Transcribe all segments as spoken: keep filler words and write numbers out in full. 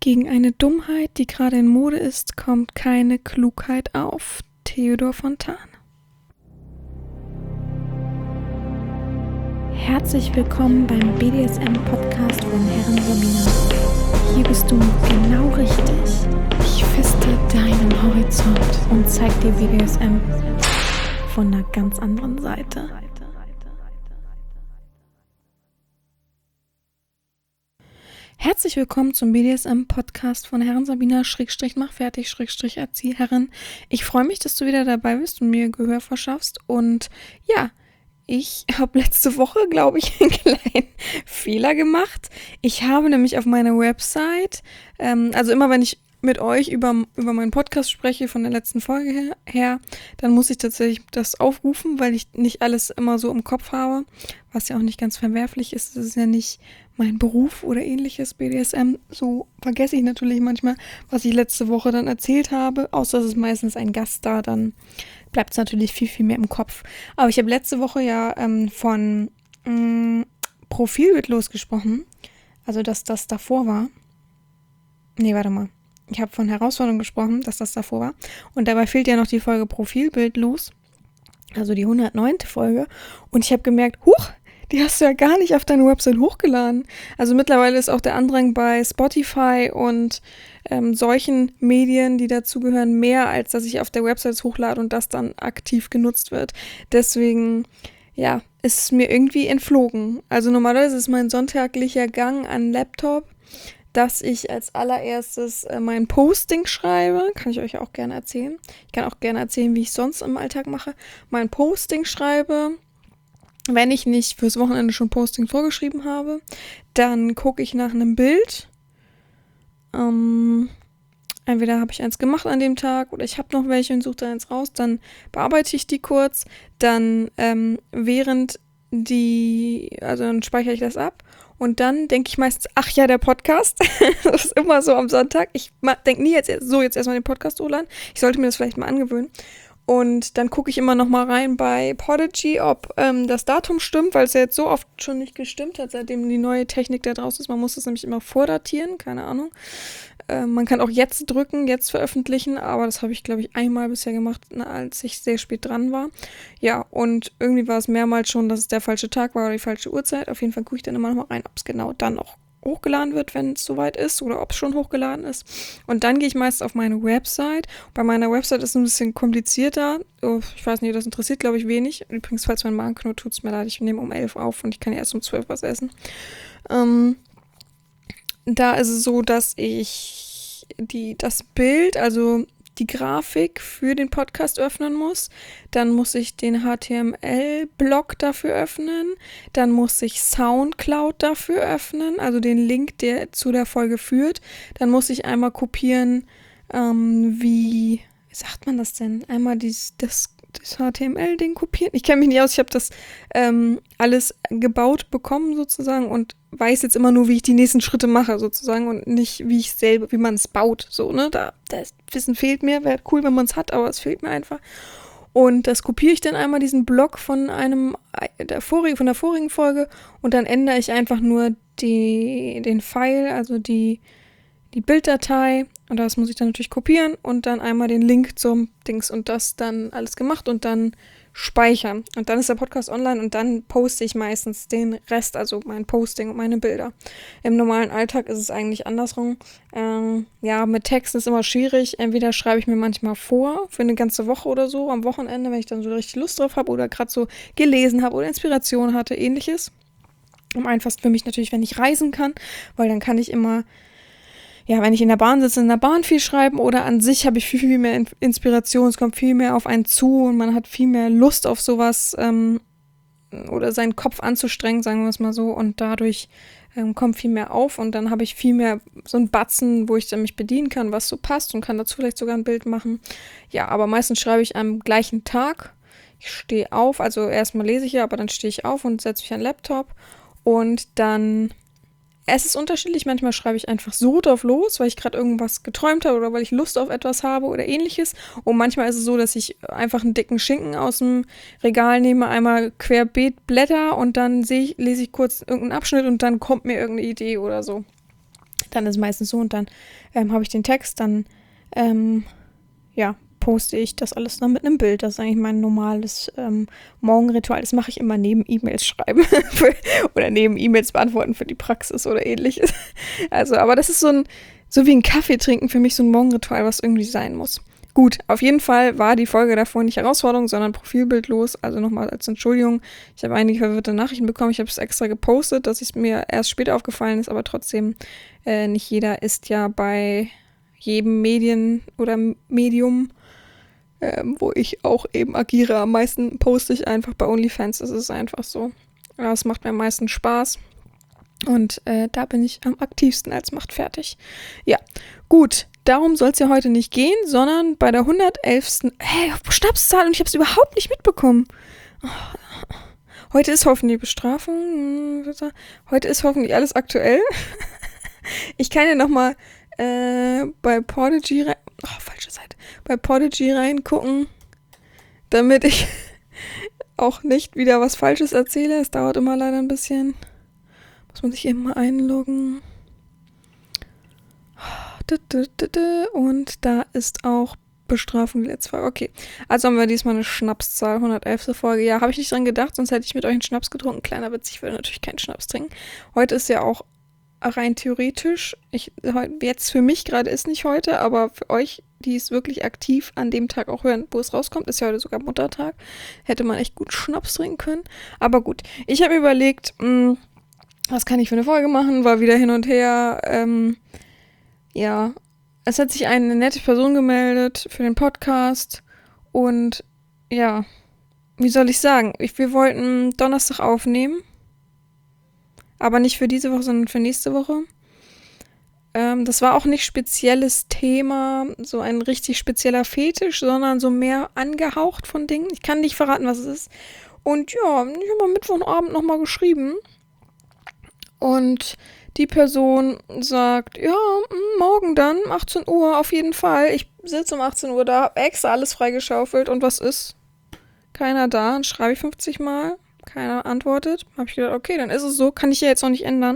Gegen eine Dummheit, die gerade in Mode ist, kommt keine Klugheit auf. Theodor Fontane. Herzlich willkommen beim B D S M-Podcast von Herren Sabina. Hier bist du genau richtig. Ich feste deinen Horizont und zeig dir B D S M von einer ganz anderen Seite. Herzlich willkommen zum B D S M-Podcast von Herren Sabina, Schrägstrich mach fertig, Schrägstrich Erzieherin. Ich freue mich, dass du wieder dabei bist und mir Gehör verschaffst. Und ja, ich habe letzte Woche, glaube ich, einen kleinen Fehler gemacht. Ich habe nämlich auf meiner Website, ähm, also immer wenn ich mit euch über, über meinen Podcast spreche, von der letzten Folge her, her, dann muss ich tatsächlich das aufrufen, weil ich nicht alles immer so im Kopf habe, was ja auch nicht ganz verwerflich ist. Das ist ja nicht mein Beruf oder ähnliches, B D S M. So vergesse ich natürlich manchmal, was ich letzte Woche dann erzählt habe, außer es ist meistens ein Gast da, dann bleibt es natürlich viel, viel mehr im Kopf. Aber ich habe letzte Woche ja ähm, von ähm, Profilbild losgesprochen, also dass das davor war. Nee, warte mal. Ich habe von Herausforderung gesprochen, dass das davor war. Und dabei fehlt ja noch die Folge Profilbild los. Also die hundertneunte Folge. Und ich habe gemerkt, huch, die hast du ja gar nicht auf deine Website hochgeladen. Also mittlerweile ist auch der Andrang bei Spotify und ähm, solchen Medien, die dazugehören, mehr, als dass ich auf der Website hochlade und das dann aktiv genutzt wird. Deswegen, ja, ist es mir irgendwie entflogen. Also normalerweise ist mein sonntäglicher Gang an Laptop, dass ich als allererstes äh, mein Posting schreibe. Kann ich euch auch gerne erzählen. Ich kann auch gerne erzählen, wie ich sonst im Alltag mache. Mein Posting schreibe. Wenn ich nicht fürs Wochenende schon Posting vorgeschrieben habe, dann gucke ich nach einem Bild. Ähm, entweder habe ich eins gemacht an dem Tag oder ich habe noch welche und suche da eins raus. Dann bearbeite ich die kurz. Dann ähm, während die, also dann speichere ich das ab. Und dann denke ich meistens, ach ja, der Podcast. Das ist immer so am Sonntag. Ich denke nie jetzt so, jetzt erstmal den Podcast hochladen. Ich sollte mir das vielleicht mal angewöhnen. Und dann gucke ich immer noch mal rein bei Podigy, ob ähm, das Datum stimmt, weil es ja jetzt so oft schon nicht gestimmt hat, seitdem die neue Technik da draußen ist. Man muss das nämlich immer vordatieren, keine Ahnung. Äh, man kann auch jetzt drücken, jetzt veröffentlichen, aber das habe ich, glaube ich, einmal bisher gemacht, na, als ich sehr spät dran war. Ja, und irgendwie war es mehrmals schon, dass es der falsche Tag war oder die falsche Uhrzeit. Auf jeden Fall gucke ich dann immer noch mal rein, ob es genau dann noch hochgeladen wird, wenn es soweit ist oder ob es schon hochgeladen ist. Und dann gehe ich meist auf meine Website. Bei meiner Website ist es ein bisschen komplizierter. Oh, ich weiß nicht, das interessiert, glaube ich, wenig. Übrigens, falls mein Magen knurrt, tut es mir leid. Ich nehme um elf auf und ich kann ja erst um zwölf was essen. Ähm, da ist es so, dass ich die, das Bild, also die Grafik für den Podcast öffnen muss. Dann muss ich den H T M L-Block dafür öffnen. Dann muss ich Soundcloud dafür öffnen, also den Link, der zu der Folge führt. Dann muss ich einmal kopieren, ähm, wie, wie sagt man das denn? Einmal dies, das, das H T M L-Ding kopieren. Ich kenne mich nicht aus, ich habe das ähm, alles gebaut bekommen sozusagen und weiß jetzt immer nur, wie ich die nächsten Schritte mache sozusagen und nicht, wie ich selber, wie man es baut, so, ne, da, das Wissen fehlt mir, wäre cool, wenn man es hat, aber es fehlt mir einfach. Und das kopiere ich dann einmal, diesen Block von einem, der vorigen, von der vorigen Folge und dann ändere ich einfach nur die, den File, also die, die Bilddatei und das muss ich dann natürlich kopieren und dann einmal den Link zum Dings und das dann alles gemacht und dann speichern. Und dann ist der Podcast online und dann poste ich meistens den Rest, also mein Posting und meine Bilder. Im normalen Alltag ist es eigentlich andersrum. Ähm, ja, mit Text ist immer schwierig. Entweder schreibe ich mir manchmal vor, für eine ganze Woche oder so, am Wochenende, wenn ich dann so richtig Lust drauf habe oder gerade so gelesen habe oder Inspiration hatte, ähnliches. Am einfachsten für mich natürlich, wenn ich reisen kann, weil dann kann ich immer ja, wenn ich in der Bahn sitze, in der Bahn viel schreiben oder an sich habe ich viel, viel mehr Inspiration, es kommt viel mehr auf einen zu und man hat viel mehr Lust auf sowas ähm, oder seinen Kopf anzustrengen, sagen wir es mal so, und dadurch ähm, kommt viel mehr auf und dann habe ich viel mehr so einen Batzen, wo ich dann mich bedienen kann, was so passt und kann dazu vielleicht sogar ein Bild machen. Ja, aber meistens schreibe ich am gleichen Tag. Ich stehe auf, also erstmal lese ich ja, aber dann stehe ich auf und setze mich an den Laptop und dann Es ist unterschiedlich, manchmal schreibe ich einfach so drauf los, weil ich gerade irgendwas geträumt habe oder weil ich Lust auf etwas habe oder ähnliches. Und manchmal ist es so, dass ich einfach einen dicken Schinken aus dem Regal nehme, einmal querbeet blätter und dann sehe ich, lese ich kurz irgendeinen Abschnitt und dann kommt mir irgendeine Idee oder so. Dann ist es meistens so und dann ähm, habe ich den Text, dann ähm, ja, poste ich das alles dann mit einem Bild. Das ist eigentlich mein normales ähm, Morgenritual. Das mache ich immer neben E-Mails schreiben für, oder neben E-Mails beantworten für die Praxis oder ähnliches. Also, aber das ist so ein, so wie ein Kaffee trinken für mich so ein Morgenritual, was irgendwie sein muss. Gut, auf jeden Fall war die Folge davor nicht Herausforderung, sondern profilbildlos. Also nochmal als Entschuldigung. Ich habe einige verwirrte Nachrichten bekommen. Ich habe es extra gepostet, dass es mir erst später aufgefallen ist, aber trotzdem äh, nicht jeder ist ja bei jedem Medien oder Medium, ähm, wo ich auch eben agiere. Am meisten poste ich einfach bei OnlyFans. Das ist einfach so. Ja, es macht mir am meisten Spaß. Und äh, da bin ich am aktivsten als macht fertig. Ja, gut. Darum soll es ja heute nicht gehen, sondern bei der hundertelften Hey, Schnapszahl und ich habe es überhaupt nicht mitbekommen. Oh. Heute ist hoffentlich Bestrafung. Heute ist hoffentlich alles aktuell. Ich kann ja nochmal äh, bei Podigy rein... Oh, falsche Seite. Bei Podigy reingucken, damit ich auch nicht wieder was Falsches erzähle. Es dauert immer leider ein bisschen. Muss man sich eben mal einloggen. Und da ist auch Bestrafung der zwei. Okay, also haben wir diesmal eine Schnapszahl, hundertelfte Folge. Ja, habe ich nicht dran gedacht, sonst hätte ich mit euch einen Schnaps getrunken. Kleiner Witz, ich würde natürlich keinen Schnaps trinken. Heute ist ja auch rein theoretisch, ich, jetzt für mich gerade ist nicht heute, aber für euch, die es wirklich aktiv an dem Tag auch hören, wo es rauskommt, ist ja heute sogar Muttertag, hätte man echt gut Schnaps trinken können. Aber gut, ich habe überlegt, mh, was kann ich für eine Folge machen, war wieder hin und her, ähm, ja, es hat sich eine nette Person gemeldet für den Podcast und ja, wie soll ich sagen, ich, wir wollten Donnerstag aufnehmen, aber nicht für diese Woche, sondern für nächste Woche. Ähm, das war auch nicht spezielles Thema, so ein richtig spezieller Fetisch, sondern so mehr angehaucht von Dingen. Ich kann nicht verraten, was es ist. Und ja, ich habe am Mittwochabend nochmal geschrieben und die Person sagt, ja, morgen dann, achtzehn Uhr auf jeden Fall. Ich sitze um achtzehn Uhr da, habe extra alles freigeschaufelt. Und was ist? Keiner da. Dann schreibe ich fünfzig Mal. Keiner antwortet. Habe ich gedacht, okay, dann ist es so. Kann ich ja jetzt noch nicht ändern.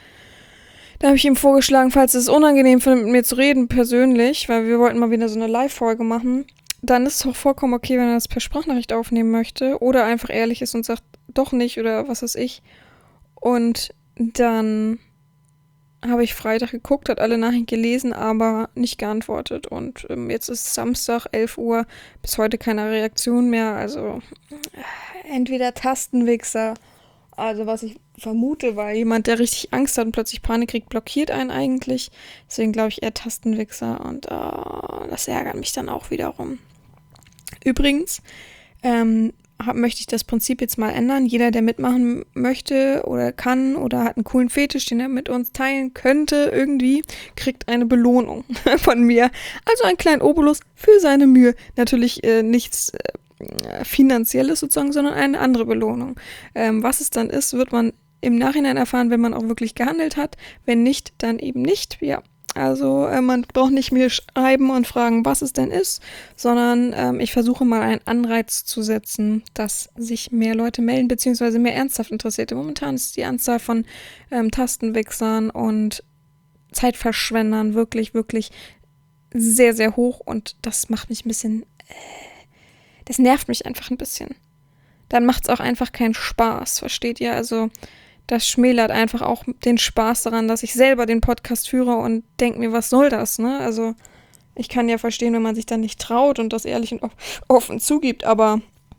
Da habe ich ihm vorgeschlagen, falls es unangenehm findet, mit mir zu reden, persönlich, weil wir wollten mal wieder so eine Live-Folge machen, dann ist es auch vollkommen okay, wenn er das per Sprachnachricht aufnehmen möchte. Oder einfach ehrlich ist und sagt, doch nicht oder was weiß ich. Und dann habe ich Freitag geguckt, hat alle Nachrichten gelesen, aber nicht geantwortet. Und ähm, jetzt ist Samstag, elf Uhr, bis heute keine Reaktion mehr. Also äh, entweder Tastenwichser, also was ich vermute, weil jemand, der richtig Angst hat und plötzlich Panik kriegt, blockiert einen eigentlich. Deswegen glaube ich eher Tastenwichser und äh, das ärgert mich dann auch wiederum. Übrigens, ähm, Hab, möchte ich das Prinzip jetzt mal ändern. Jeder, der mitmachen möchte oder kann oder hat einen coolen Fetisch, den er mit uns teilen könnte irgendwie, kriegt eine Belohnung von mir. Also einen kleinen Obolus für seine Mühe. Natürlich äh, nichts äh, Finanzielles sozusagen, sondern eine andere Belohnung. Ähm, was es dann ist, wird man im Nachhinein erfahren, wenn man auch wirklich gehandelt hat. Wenn nicht, dann eben nicht. Ja. Also äh, man braucht nicht mehr schreiben und fragen, was es denn ist, sondern ähm, ich versuche mal einen Anreiz zu setzen, dass sich mehr Leute melden, beziehungsweise mehr ernsthaft Interessierte. Momentan ist die Anzahl von ähm, Tastenwichsern und Zeitverschwendern wirklich, wirklich sehr, sehr hoch und das macht mich ein bisschen, äh, das nervt mich einfach ein bisschen. Dann macht es auch einfach keinen Spaß, versteht ihr? Also das schmälert einfach auch den Spaß daran, dass ich selber den Podcast führe und denke mir, was soll das, ne? Also ich kann ja verstehen, wenn man sich dann nicht traut und das ehrlich und offen zugibt, aber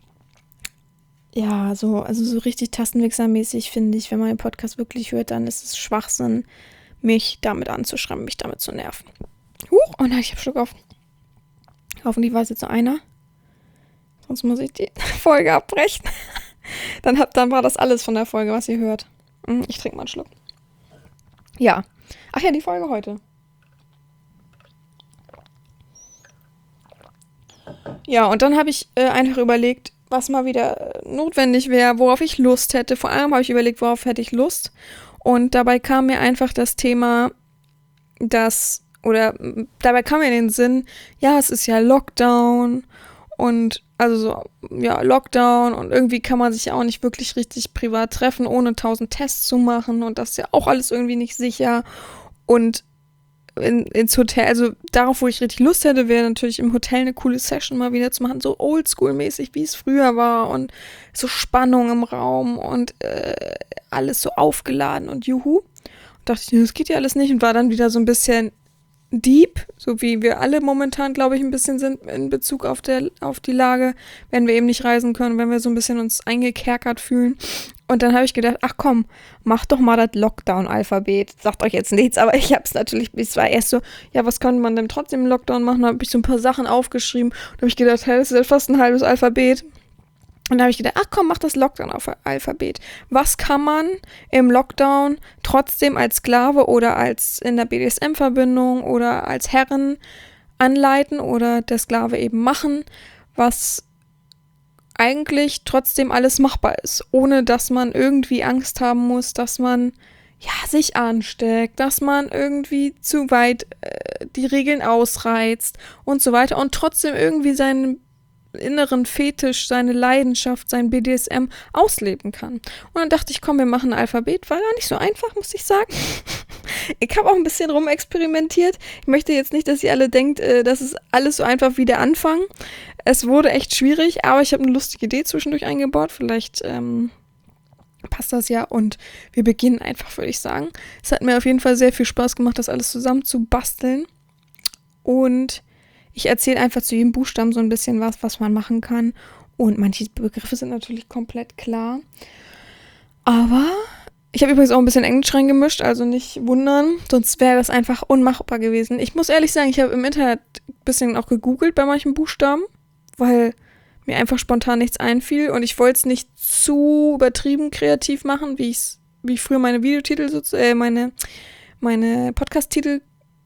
ja, so, also so richtig tastenwichsermäßig finde ich, wenn man den Podcast wirklich hört, dann ist es Schwachsinn, mich damit anzuschreiben, mich damit zu nerven. Huch, oh nein, ich habe Schluck auf. Hoffentlich weiß jetzt nur einer. Sonst muss ich die Folge abbrechen. Dann, hab, dann war das alles von der Folge, was ihr hört. Ich trinke mal einen Schluck. Ja. Ach ja, die Folge heute. Ja, und dann habe ich äh, einfach überlegt, was mal wieder notwendig wäre, worauf ich Lust hätte. Vor allem habe ich überlegt, worauf hätte ich Lust. Und dabei kam mir einfach das Thema, dass, oder dabei kam mir in den Sinn, ja, es ist ja Lockdown und also so, ja, Lockdown und irgendwie kann man sich ja auch nicht wirklich richtig privat treffen, ohne tausend Tests zu machen und das ist ja auch alles irgendwie nicht sicher. Und in, ins Hotel, also darauf, wo ich richtig Lust hätte, wäre natürlich im Hotel eine coole Session mal wieder zu machen, so oldschool-mäßig, wie es früher war und so Spannung im Raum und äh, alles so aufgeladen und juhu. Und dachte ich, das geht ja alles nicht und war dann wieder so ein bisschen deep, so wie wir alle momentan, glaube ich, ein bisschen sind in Bezug auf, der, auf die Lage, wenn wir eben nicht reisen können, wenn wir so ein bisschen uns eingekerkert fühlen. Und dann habe ich gedacht, ach komm, mach doch mal das Lockdown-Alphabet. Sagt euch jetzt nichts, aber ich habe es natürlich, es war erst so, ja, was könnte man denn trotzdem im Lockdown machen? Da habe ich so ein paar Sachen aufgeschrieben und habe ich gedacht, hey, das ist ja fast ein halbes Alphabet. Und da habe ich gedacht, ach komm, mach das Lockdown-Alphabet. Was kann man im Lockdown trotzdem als Sklave oder als in der B D S M-Verbindung oder als Herren anleiten oder der Sklave eben machen, was eigentlich trotzdem alles machbar ist, ohne dass man irgendwie Angst haben muss, dass man ja sich ansteckt, dass man irgendwie zu weit äh, die Regeln ausreizt und so weiter und trotzdem irgendwie seinen inneren Fetisch, seine Leidenschaft, sein B D S M ausleben kann. Und dann dachte ich, komm, wir machen ein Alphabet. War gar nicht so einfach, muss ich sagen. Ich habe auch ein bisschen rumexperimentiert. Ich möchte jetzt nicht, dass ihr alle denkt, äh, das ist alles so einfach wie der Anfang. Es wurde echt schwierig, aber ich habe eine lustige Idee zwischendurch eingebaut. Vielleicht ähm, passt das ja und wir beginnen einfach, würde ich sagen. Es hat mir auf jeden Fall sehr viel Spaß gemacht, das alles zusammen zu basteln. Und ich erzähle einfach zu jedem Buchstaben so ein bisschen was, was man machen kann. Und manche Begriffe sind natürlich komplett klar. Aber ich habe übrigens auch ein bisschen Englisch reingemischt, also nicht wundern. Sonst wäre das einfach unmachbar gewesen. Ich muss ehrlich sagen, ich habe im Internet ein bisschen auch gegoogelt bei manchen Buchstaben, weil mir einfach spontan nichts einfiel. Und ich wollte es nicht zu übertrieben kreativ machen, wie, ich's, wie ich früher meine Videotitel, äh, meine, meine Podcast-Titel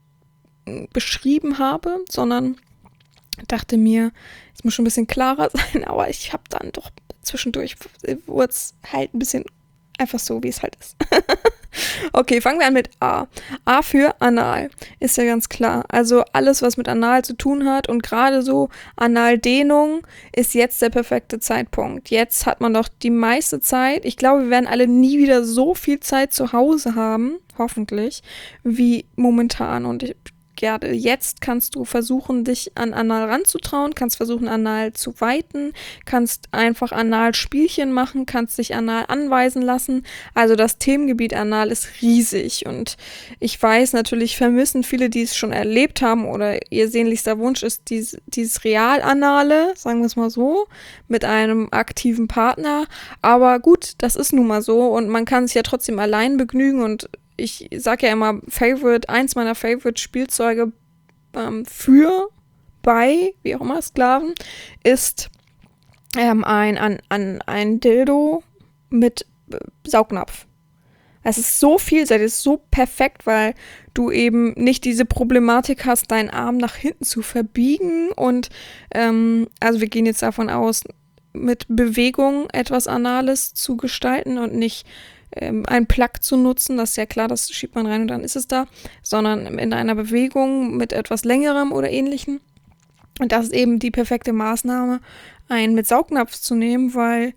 beschrieben habe, sondern dachte mir, es muss schon ein bisschen klarer sein, aber ich habe dann doch zwischendurch, wurde es halt ein bisschen einfach so, wie es halt ist. Okay, fangen wir an mit A. A für Anal, ist ja ganz klar. Also alles, was mit Anal zu tun hat und gerade so Analdehnung ist jetzt der perfekte Zeitpunkt. Jetzt hat man doch die meiste Zeit, ich glaube, wir werden alle nie wieder so viel Zeit zu Hause haben, hoffentlich, wie momentan und ich gerade jetzt kannst du versuchen, dich an Anal ranzutrauen, kannst versuchen, Anal zu weiten, kannst einfach Anal-Spielchen machen, kannst dich Anal anweisen lassen. Also das Themengebiet Anal ist riesig und ich weiß natürlich, vermissen viele, die es schon erlebt haben oder ihr sehnlichster Wunsch ist dies, dieses Real-Anale, sagen wir es mal so, mit einem aktiven Partner. Aber gut, das ist nun mal so und man kann sich ja trotzdem allein begnügen und ich sag ja immer, Favorite, eins meiner Favorite-Spielzeuge ähm, für, bei, wie auch immer, Sklaven, ist ähm, ein, ein, ein, ein Dildo mit äh, Saugnapf. Es ist so vielseitig, es ist so perfekt, weil du eben nicht diese Problematik hast, deinen Arm nach hinten zu verbiegen und ähm, also wir gehen jetzt davon aus, mit Bewegung etwas Anales zu gestalten und nicht ein Plug zu nutzen, das ist ja klar, das schiebt man rein und dann ist es da, sondern in einer Bewegung mit etwas längerem oder ähnlichem. Und das ist eben die perfekte Maßnahme, einen mit Saugnapf zu nehmen, weil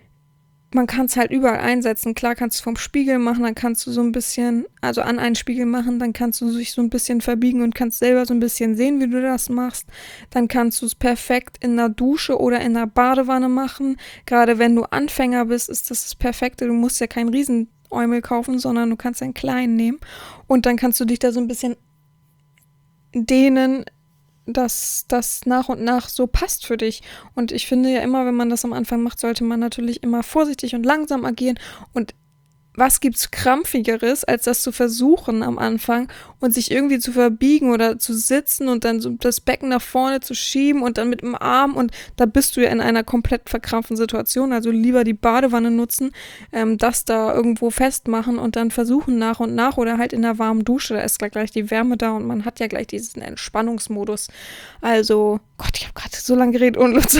man kann es halt überall einsetzen. Klar kannst du vom Spiegel machen, dann kannst du so ein bisschen, also an einen Spiegel machen, dann kannst du dich so ein bisschen verbiegen und kannst selber so ein bisschen sehen, wie du das machst. Dann kannst du es perfekt in der Dusche oder in der Badewanne machen. Gerade wenn du Anfänger bist, ist das das Perfekte. Du musst ja keinen Riesenäumel kaufen, sondern du kannst einen kleinen nehmen. Und dann kannst du dich da so ein bisschen dehnen, dass das nach und nach so passt für dich. Und ich finde ja immer, wenn man das am Anfang macht, sollte man natürlich immer vorsichtig und langsam agieren. Und was gibt's Krampfigeres, als das zu versuchen am Anfang und sich irgendwie zu verbiegen oder zu sitzen und dann so das Becken nach vorne zu schieben und dann mit dem Arm und da bist du ja in einer komplett verkrampften Situation. Also lieber die Badewanne nutzen, ähm, das da irgendwo festmachen und dann versuchen nach und nach oder halt in der warmen Dusche, da ist gleich die Wärme da und man hat ja gleich diesen Entspannungsmodus. Also, Gott, ich habe gerade so lange geredet und Lust.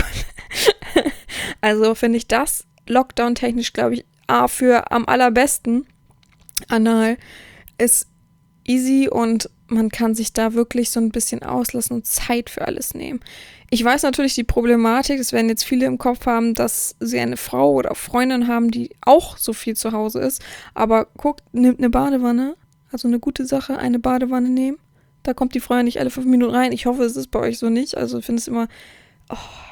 Also finde ich das Lockdown-technisch, glaube ich, A für am allerbesten. Anal ist easy und man kann sich da wirklich so ein bisschen auslassen und Zeit für alles nehmen. Ich weiß natürlich die Problematik, das werden jetzt viele im Kopf haben, dass sie eine Frau oder Freundin haben, die auch so viel zu Hause ist, aber guckt, nimmt eine Badewanne, Also eine gute Sache, eine Badewanne nehmen. Da kommt die Frau ja nicht alle fünf Minuten rein. Ich hoffe, es ist bei euch so nicht. Also ich finde es immer, oh.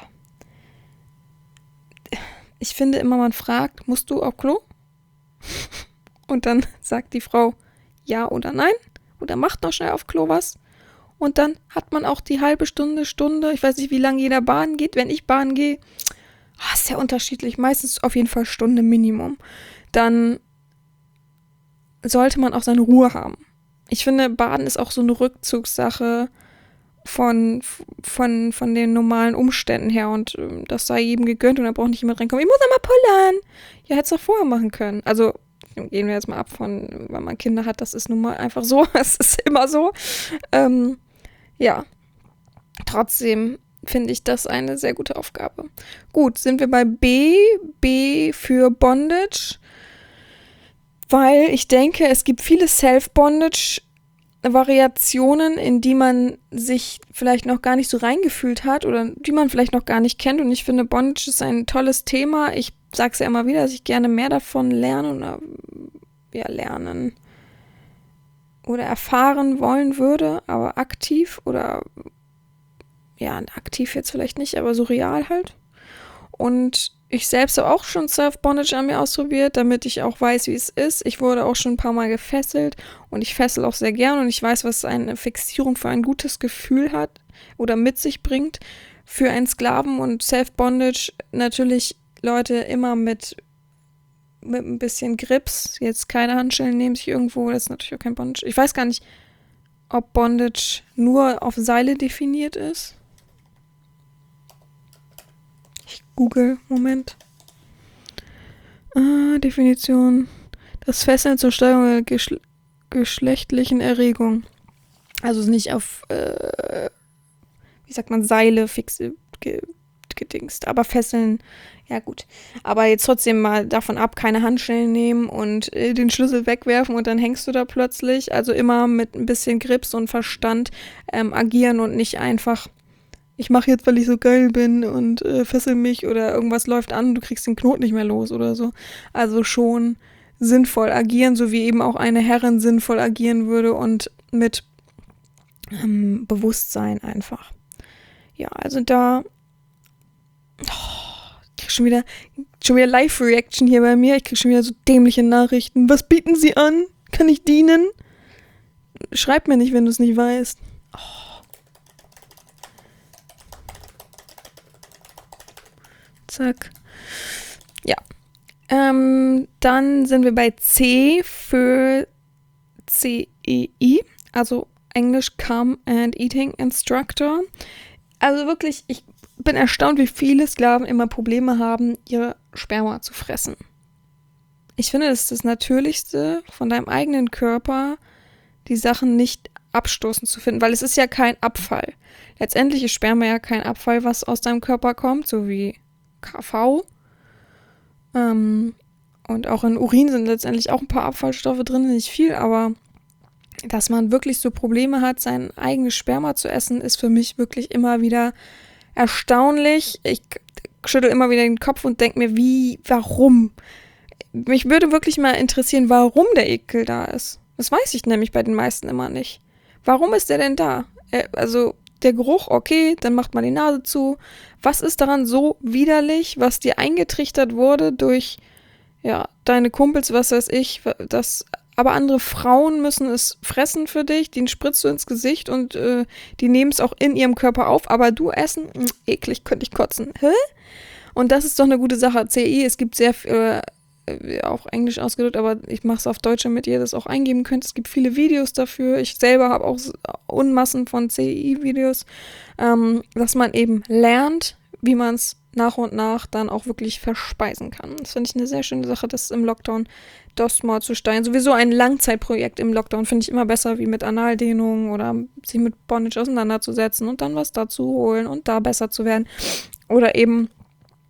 Ich finde immer, man fragt, musst du auf Klo? Und dann sagt die Frau ja oder nein. Oder macht noch schnell auf Klo was. Und dann hat man auch die halbe Stunde, Stunde, ich weiß nicht, wie lange jeder baden geht. Wenn ich baden gehe, oh, ist ja unterschiedlich, meistens auf jeden Fall Stunde Minimum. Dann sollte man auch seine Ruhe haben. Ich finde, Baden ist auch so eine Rückzugssache von, von, von den normalen Umständen her und äh, das sei jedem gegönnt und da braucht nicht jemand reinkommen. Ich muss einmal pullern. Ja, hättest du auch vorher machen können. Also gehen wir jetzt mal ab von, wenn man Kinder hat, das ist nun mal einfach so. Es ist immer so. Ähm, ja, trotzdem finde ich das eine sehr gute Aufgabe. Gut, sind wir bei B. B für Bondage. Weil ich denke, es gibt viele Self-Bondage-Variationen, in die man sich vielleicht noch gar nicht so reingefühlt hat oder die man vielleicht noch gar nicht kennt. Und ich finde, Bondage ist ein tolles Thema. Ich sage es ja immer wieder, dass ich gerne mehr davon lerne oder ja, lernen oder erfahren wollen würde, aber aktiv oder ja, aktiv jetzt vielleicht nicht, aber so real halt. Und ich selbst habe auch schon Self-Bondage an mir ausprobiert, damit ich auch weiß, wie es ist. Ich wurde auch schon ein paar Mal gefesselt und ich fessel auch sehr gern und ich weiß, was eine Fixierung für ein gutes Gefühl hat oder mit sich bringt für einen Sklaven. Und Self-Bondage natürlich, Leute, immer mit, mit ein bisschen Grips. Jetzt keine Handschellen nehmen sich irgendwo, das ist natürlich auch kein Bondage. Ich weiß gar nicht, ob Bondage nur auf Seile definiert ist. Google, Moment. Ah, Definition. Das Fesseln zur Steuerung der geschle- geschlechtlichen Erregung. Also nicht auf, äh, wie sagt man, Seile fixe, ge- gedingst. Aber Fesseln, ja gut. Aber jetzt trotzdem mal davon ab, keine Handschellen nehmen und äh, den Schlüssel wegwerfen und dann hängst du da plötzlich. Also immer mit ein bisschen Grips und Verstand ähm, agieren und nicht einfach ich mache jetzt, weil ich so geil bin und äh, fessel mich oder irgendwas läuft an und du kriegst den Knoten nicht mehr los oder so. Also schon sinnvoll agieren, so wie eben auch eine Herrin sinnvoll agieren würde und mit ähm, Bewusstsein einfach. Ja, also da oh, ich krieg schon wieder, schon wieder Live-Reaction hier bei mir. Ich krieg schon wieder so dämliche Nachrichten. Was bieten Sie an? Kann ich dienen? Schreib mir nicht, wenn du es nicht weißt. Oh. Zack. Ja. Ähm, dann sind wir bei C für C E I, also English Calm and Eating Instructor. Also wirklich, ich bin erstaunt, wie viele Sklaven immer Probleme haben, ihr Sperma zu fressen. Ich finde, das ist das Natürlichste von deinem eigenen Körper, die Sachen nicht abstoßend zu finden, weil es ist ja kein Abfall. Letztendlich ist Sperma ja kein Abfall, was aus deinem Körper kommt, so wie K V. Ähm, und auch in Urin sind letztendlich auch ein paar Abfallstoffe drin, nicht viel, aber dass man wirklich so Probleme hat, sein eigenes Sperma zu essen, ist für mich wirklich immer wieder erstaunlich. Ich schüttel immer wieder den Kopf und denke mir, wie, warum? Mich würde wirklich mal interessieren, warum der Ekel da ist. Das weiß ich nämlich bei den meisten immer nicht. Warum ist der denn da? Äh, also der Geruch, okay, dann macht man die Nase zu. Was ist daran so widerlich, was dir eingetrichtert wurde durch, ja, deine Kumpels, was weiß ich, das, aber andere Frauen müssen es fressen für dich, den spritzt du ins Gesicht und äh, die nehmen es auch in ihrem Körper auf, aber du essen, mh, eklig, könnte ich kotzen. Hä? Und das ist doch eine gute Sache. C I, es gibt sehr viel, äh, auch Englisch ausgedrückt, aber ich mache es auf Deutsch, damit ihr das auch eingeben könnt. Es gibt viele Videos dafür. Ich selber habe auch Unmassen von C I-Videos, ähm, dass man eben lernt, wie man es nach und nach dann auch wirklich verspeisen kann. Das finde ich eine sehr schöne Sache, das im Lockdown das mal zu steuern. Sowieso ein Langzeitprojekt im Lockdown finde ich immer besser, wie mit Analdehnung oder sich mit Bondage auseinanderzusetzen und dann was dazu holen und da besser zu werden. Oder eben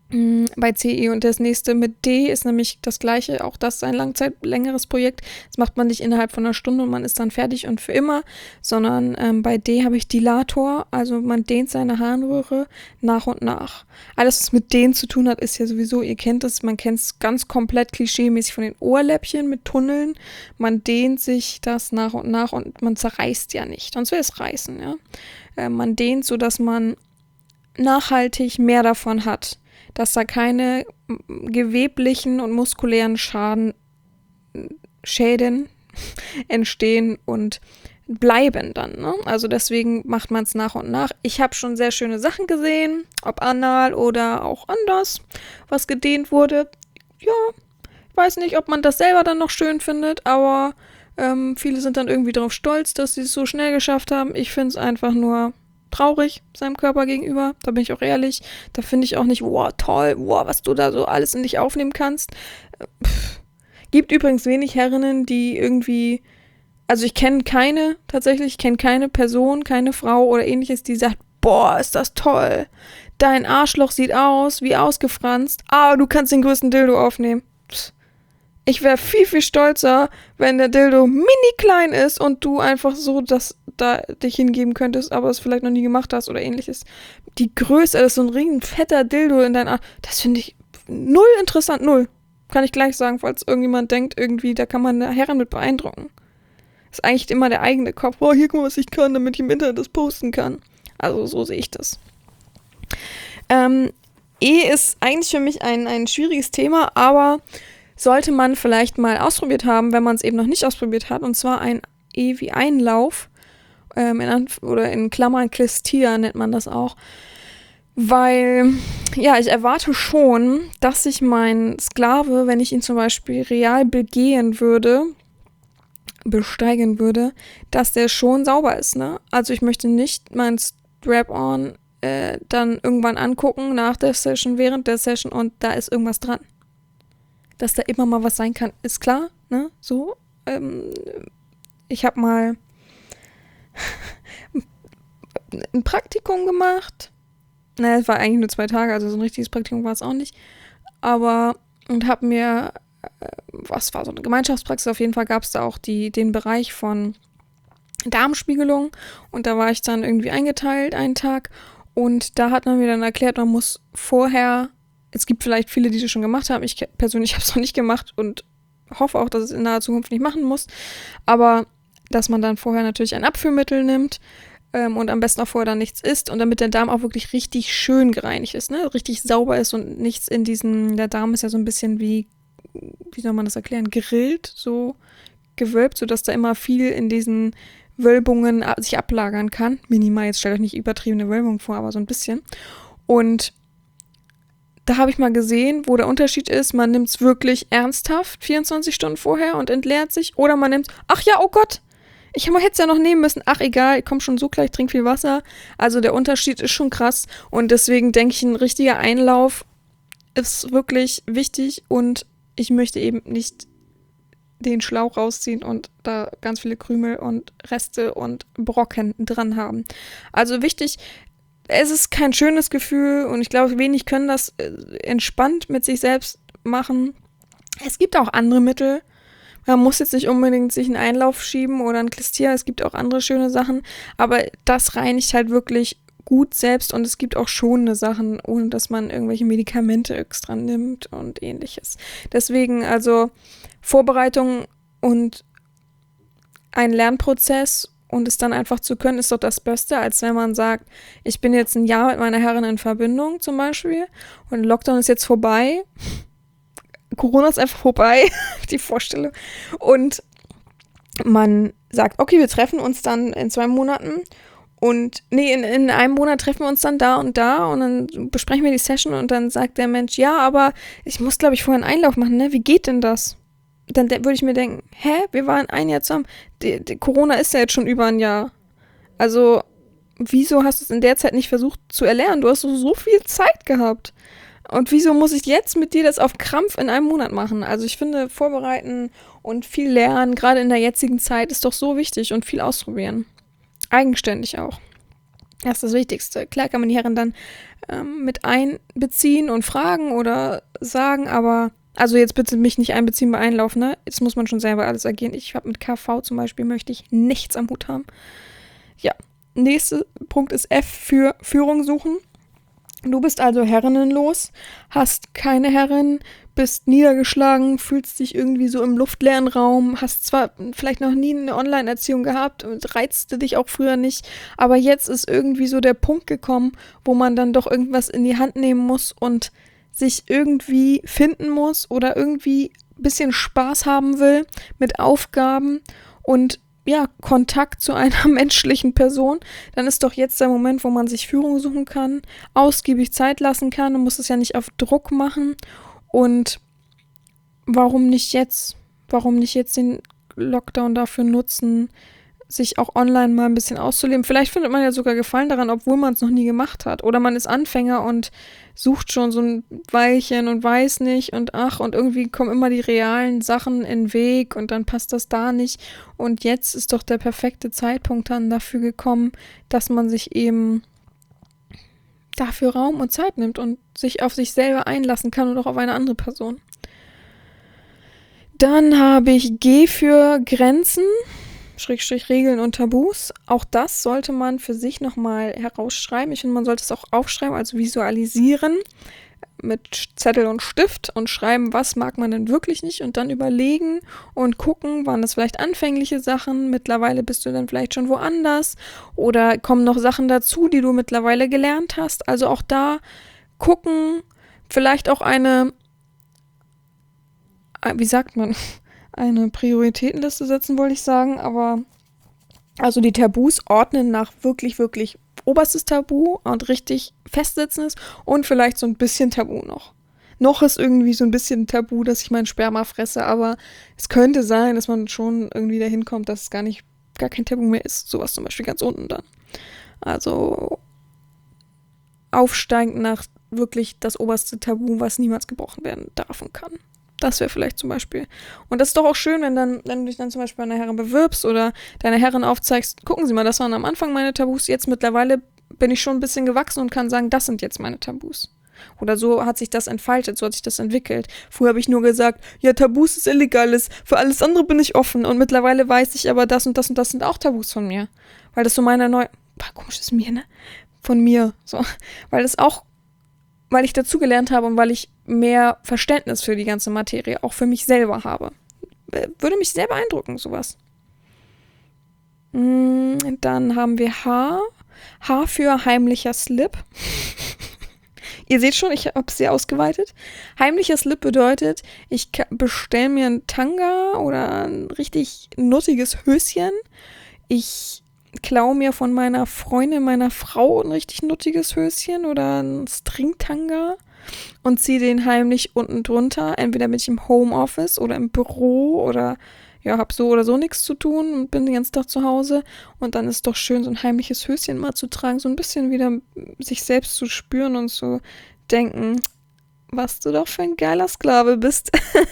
bei C E und das nächste mit D ist nämlich das gleiche, auch das ist ein Langzeit, längeres Projekt. Das macht man nicht innerhalb von einer Stunde und man ist dann fertig und für immer, sondern ähm, bei D habe ich Dilator, also man dehnt seine Harnröhre nach und nach. Alles, was mit Dehnen zu tun hat, ist ja sowieso, ihr kennt es, man kennt es ganz komplett klischeemäßig von den Ohrläppchen mit Tunneln. Man dehnt sich das nach und nach und man zerreißt ja nicht, sonst wäre es reißen, ja. Äh, man dehnt, sodass man nachhaltig mehr davon hat, dass da keine geweblichen und muskulären Schaden, Schäden entstehen und bleiben dann. Ne? Also deswegen macht man es nach und nach. Ich habe schon sehr schöne Sachen gesehen, ob anal oder auch anders, was gedehnt wurde. Ja, ich weiß nicht, ob man das selber dann noch schön findet, aber ähm, viele sind dann irgendwie darauf stolz, dass sie es so schnell geschafft haben. Ich finde es einfach nur traurig seinem Körper gegenüber, da bin ich auch ehrlich. Da finde ich auch nicht, wow, toll, wow, was du da so alles in dich aufnehmen kannst. Pff. Gibt übrigens wenig Herrinnen, die irgendwie, also ich kenne keine, tatsächlich, ich kenne keine Person, keine Frau oder ähnliches, die sagt, boah, ist das toll. Dein Arschloch sieht aus, wie ausgefranst, aber du kannst den größten Dildo aufnehmen. Pff. Ich wäre viel, viel stolzer, wenn der Dildo mini klein ist und du einfach so das da dich hingeben könntest, aber es vielleicht noch nie gemacht hast oder ähnliches. Die Größe, das ist so ein riesen fetter Dildo in deiner Arsch, das finde ich null interessant, null. Kann ich gleich sagen, falls irgendjemand denkt, irgendwie, da kann man eine Herren mit beeindrucken. Ist eigentlich immer der eigene Kopf, oh, hier guck mal, was ich kann, damit ich im Internet das posten kann. Also so sehe ich das. Ähm, E ist eigentlich für mich ein, ein schwieriges Thema, aber sollte man vielleicht mal ausprobiert haben, wenn man es eben noch nicht ausprobiert hat, und zwar ein E wie Einlauf, ähm, in Anf- oder in Klammern Klistier nennt man das auch, weil, ja, ich erwarte schon, dass sich mein Sklave, wenn ich ihn zum Beispiel real begehen würde, besteigen würde, dass der schon sauber ist, ne? Also ich möchte nicht mein Strap-on äh, dann irgendwann angucken nach der Session, während der Session und da ist irgendwas dran. Dass da immer mal was sein kann, ist klar, ne? So. Ähm, ich habe mal ein Praktikum gemacht. Naja, es war eigentlich nur zwei Tage, also so ein richtiges Praktikum war es auch nicht. Aber, und habe mir, äh, was war so eine Gemeinschaftspraxis, auf jeden Fall gab es da auch die, den Bereich von Darmspiegelung. Und da war ich dann irgendwie eingeteilt, einen Tag. Und da hat man mir dann erklärt, man muss vorher, es gibt vielleicht viele, die das schon gemacht haben, ich persönlich habe es noch nicht gemacht und hoffe auch, dass es in naher Zukunft nicht machen muss, aber dass man dann vorher natürlich ein Abführmittel nimmt ähm, und am besten auch vorher dann nichts isst und damit der Darm auch wirklich richtig schön gereinigt ist, ne, richtig sauber ist und nichts in diesen, der Darm ist ja so ein bisschen wie, wie soll man das erklären, gegrillt, so gewölbt, sodass da immer viel in diesen Wölbungen sich ablagern kann. Minimal, jetzt stellt euch nicht übertriebene Wölbung vor, aber so ein bisschen. Und da habe ich mal gesehen, wo der Unterschied ist, man nimmt es wirklich ernsthaft vierundzwanzig Stunden vorher und entleert sich, oder man nimmt, ach ja, oh Gott, ich hätte es ja noch nehmen müssen, ach egal, ich komme schon so gleich, trink viel Wasser. Also der Unterschied ist schon krass und deswegen denke ich, ein richtiger Einlauf ist wirklich wichtig und ich möchte eben nicht den Schlauch rausziehen und da ganz viele Krümel und Reste und Brocken dran haben. Also wichtig, es ist kein schönes Gefühl und ich glaube, wenig können das entspannt mit sich selbst machen. Es gibt auch andere Mittel. Man muss jetzt nicht unbedingt sich einen Einlauf schieben oder ein Klistier, es gibt auch andere schöne Sachen, aber das reinigt halt wirklich gut selbst und es gibt auch schonende Sachen, ohne dass man irgendwelche Medikamente extra nimmt und ähnliches. Deswegen also Vorbereitung und ein Lernprozess und es dann einfach zu können, ist doch das Beste, als wenn man sagt, ich bin jetzt ein Jahr mit meiner Herrin in Verbindung zum Beispiel und Lockdown ist jetzt vorbei, Corona ist einfach vorbei, die Vorstellung, und man sagt, okay, wir treffen uns dann in zwei Monaten und nee, in, in einem Monat treffen wir uns dann da und da und dann besprechen wir die Session und dann sagt der Mensch, ja, aber ich muss, glaube ich, vorher einen Einlauf machen, ne? Wie geht denn das? Dann de- würde ich mir denken, hä, wir waren ein Jahr zusammen, die, die Corona ist ja jetzt schon über ein Jahr. Also, wieso hast du es in der Zeit nicht versucht zu erlernen? Du hast so, so viel Zeit gehabt. Und wieso muss ich jetzt mit dir das auf Krampf in einem Monat machen? Also ich finde, vorbereiten und viel lernen, gerade in der jetzigen Zeit, ist doch so wichtig und viel ausprobieren. Eigenständig auch. Das ist das Wichtigste. Klar kann man die Herren dann ähm, mit einbeziehen und fragen oder sagen, aber also jetzt bitte mich nicht einbeziehen bei Einlauf, ne? Jetzt muss man schon selber alles agieren. Ich habe mit K V zum Beispiel, möchte ich nichts am Hut haben. Ja, nächster Punkt ist F für Führung suchen. Du bist also herrinnenlos, hast keine Herrin, bist niedergeschlagen, fühlst dich irgendwie so im luftleeren Raum, hast zwar vielleicht noch nie eine Online-Erziehung gehabt und reizte dich auch früher nicht, aber jetzt ist irgendwie so der Punkt gekommen, wo man dann doch irgendwas in die Hand nehmen muss und sich irgendwie finden muss oder irgendwie ein bisschen Spaß haben will mit Aufgaben und ja, Kontakt zu einer menschlichen Person, dann ist doch jetzt der Moment, wo man sich Führung suchen kann, ausgiebig Zeit lassen kann und muss es ja nicht auf Druck machen. Und warum nicht jetzt? Warum nicht jetzt den Lockdown dafür nutzen, sich auch online mal ein bisschen auszuleben? Vielleicht findet man ja sogar Gefallen daran, obwohl man es noch nie gemacht hat. Oder man ist Anfänger und sucht schon so ein Weilchen und weiß nicht und ach, und irgendwie kommen immer die realen Sachen in den Weg und dann passt das da nicht. Und jetzt ist doch der perfekte Zeitpunkt dann dafür gekommen, dass man sich eben dafür Raum und Zeit nimmt und sich auf sich selber einlassen kann und auch auf eine andere Person. Dann habe ich G für Grenzen. Schrägstrich Regeln und Tabus. Auch das sollte man für sich nochmal herausschreiben. Ich finde, man sollte es auch aufschreiben, also visualisieren mit Zettel und Stift und schreiben, was mag man denn wirklich nicht und dann überlegen und gucken, waren das vielleicht anfängliche Sachen, mittlerweile bist du dann vielleicht schon woanders oder kommen noch Sachen dazu, die du mittlerweile gelernt hast. Also auch da gucken, vielleicht auch eine, wie sagt man, eine Prioritätenliste setzen, wollte ich sagen, aber also die Tabus ordnen nach wirklich, wirklich oberstes Tabu und richtig festsetzendes und vielleicht so ein bisschen Tabu noch. Noch ist irgendwie so ein bisschen Tabu, dass ich mein Sperma fresse, aber es könnte sein, dass man schon irgendwie dahin kommt, dass es gar nicht, gar kein Tabu mehr ist. Sowas zum Beispiel ganz unten dann. Also aufsteigend nach wirklich das oberste Tabu, was niemals gebrochen werden darf und kann. Das wäre vielleicht zum Beispiel. Und das ist doch auch schön, wenn dann, wenn du dich dann zum Beispiel bei einer Herrin bewirbst oder deine Herrin aufzeigst, gucken Sie mal, das waren am Anfang meine Tabus, jetzt mittlerweile bin ich schon ein bisschen gewachsen und kann sagen, das sind jetzt meine Tabus. Oder so hat sich das entfaltet, so hat sich das entwickelt. Früher habe ich nur gesagt, ja, Tabus ist illegales, für alles andere bin ich offen. Und mittlerweile weiß ich aber, das und das und das sind auch Tabus von mir. Weil das so meine neue, komisch ist mir, ne? Von mir, so. Weil das auch, weil ich dazugelernt habe und weil ich mehr Verständnis für die ganze Materie auch für mich selber habe. Würde mich sehr beeindrucken, sowas. Dann haben wir H. H für heimlicher Slip. Ihr seht schon, ich habe es sehr ausgeweitet. Heimlicher Slip bedeutet, ich bestelle mir einen Tanga oder ein richtig nuttiges Höschen. Ich klaue mir von meiner Freundin, meiner Frau ein richtig nuttiges Höschen oder ein Stringtanga und ziehe den heimlich unten drunter. Entweder bin ich im Homeoffice oder im Büro oder ja, habe so oder so nichts zu tun und bin den ganzen Tag zu Hause. Und dann ist es doch schön, so ein heimliches Höschen mal zu tragen, so ein bisschen wieder sich selbst zu spüren und zu denken, was du doch für ein geiler Sklave bist.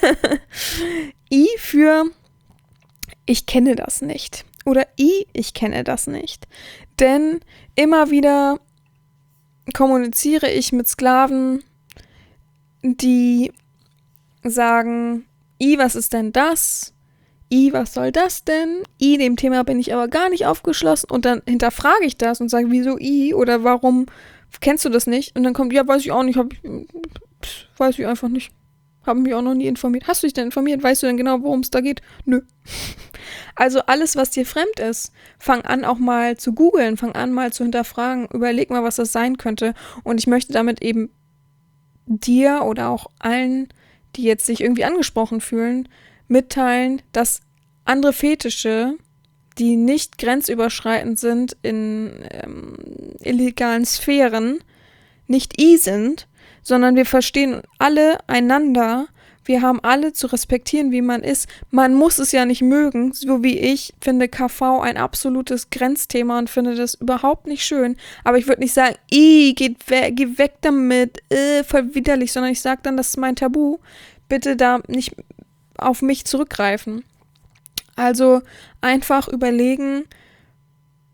I für ich kenne das nicht. Oder I, ich kenne das nicht. Denn immer wieder kommuniziere ich mit Sklaven, die sagen, I, was ist denn das? I, was soll das denn? I, dem Thema bin ich aber gar nicht aufgeschlossen. Und dann hinterfrage ich das und sage, wieso I? Oder warum kennst du das nicht? Und dann kommt, ja, weiß ich auch nicht, hab ich, weiß ich einfach nicht. Haben mich auch noch nie informiert. Hast du dich denn informiert? Weißt du denn genau, worum es da geht? Nö. Also alles, was dir fremd ist, fang an auch mal zu googeln, fang an mal zu hinterfragen, überleg mal, was das sein könnte. Und ich möchte damit eben dir oder auch allen, die jetzt sich irgendwie angesprochen fühlen, mitteilen, dass andere Fetische, die nicht grenzüberschreitend sind in ähm, illegalen Sphären, nicht I sind, sondern wir verstehen alle einander. Wir haben alle zu respektieren, wie man ist. Man muss es ja nicht mögen, so wie ich finde K V ein absolutes Grenzthema und finde das überhaupt nicht schön. Aber ich würde nicht sagen, ih, geht we- geh weg damit, äh, voll widerlich, sondern ich sage dann, das ist mein Tabu. Bitte da nicht auf mich zurückgreifen. Also einfach überlegen,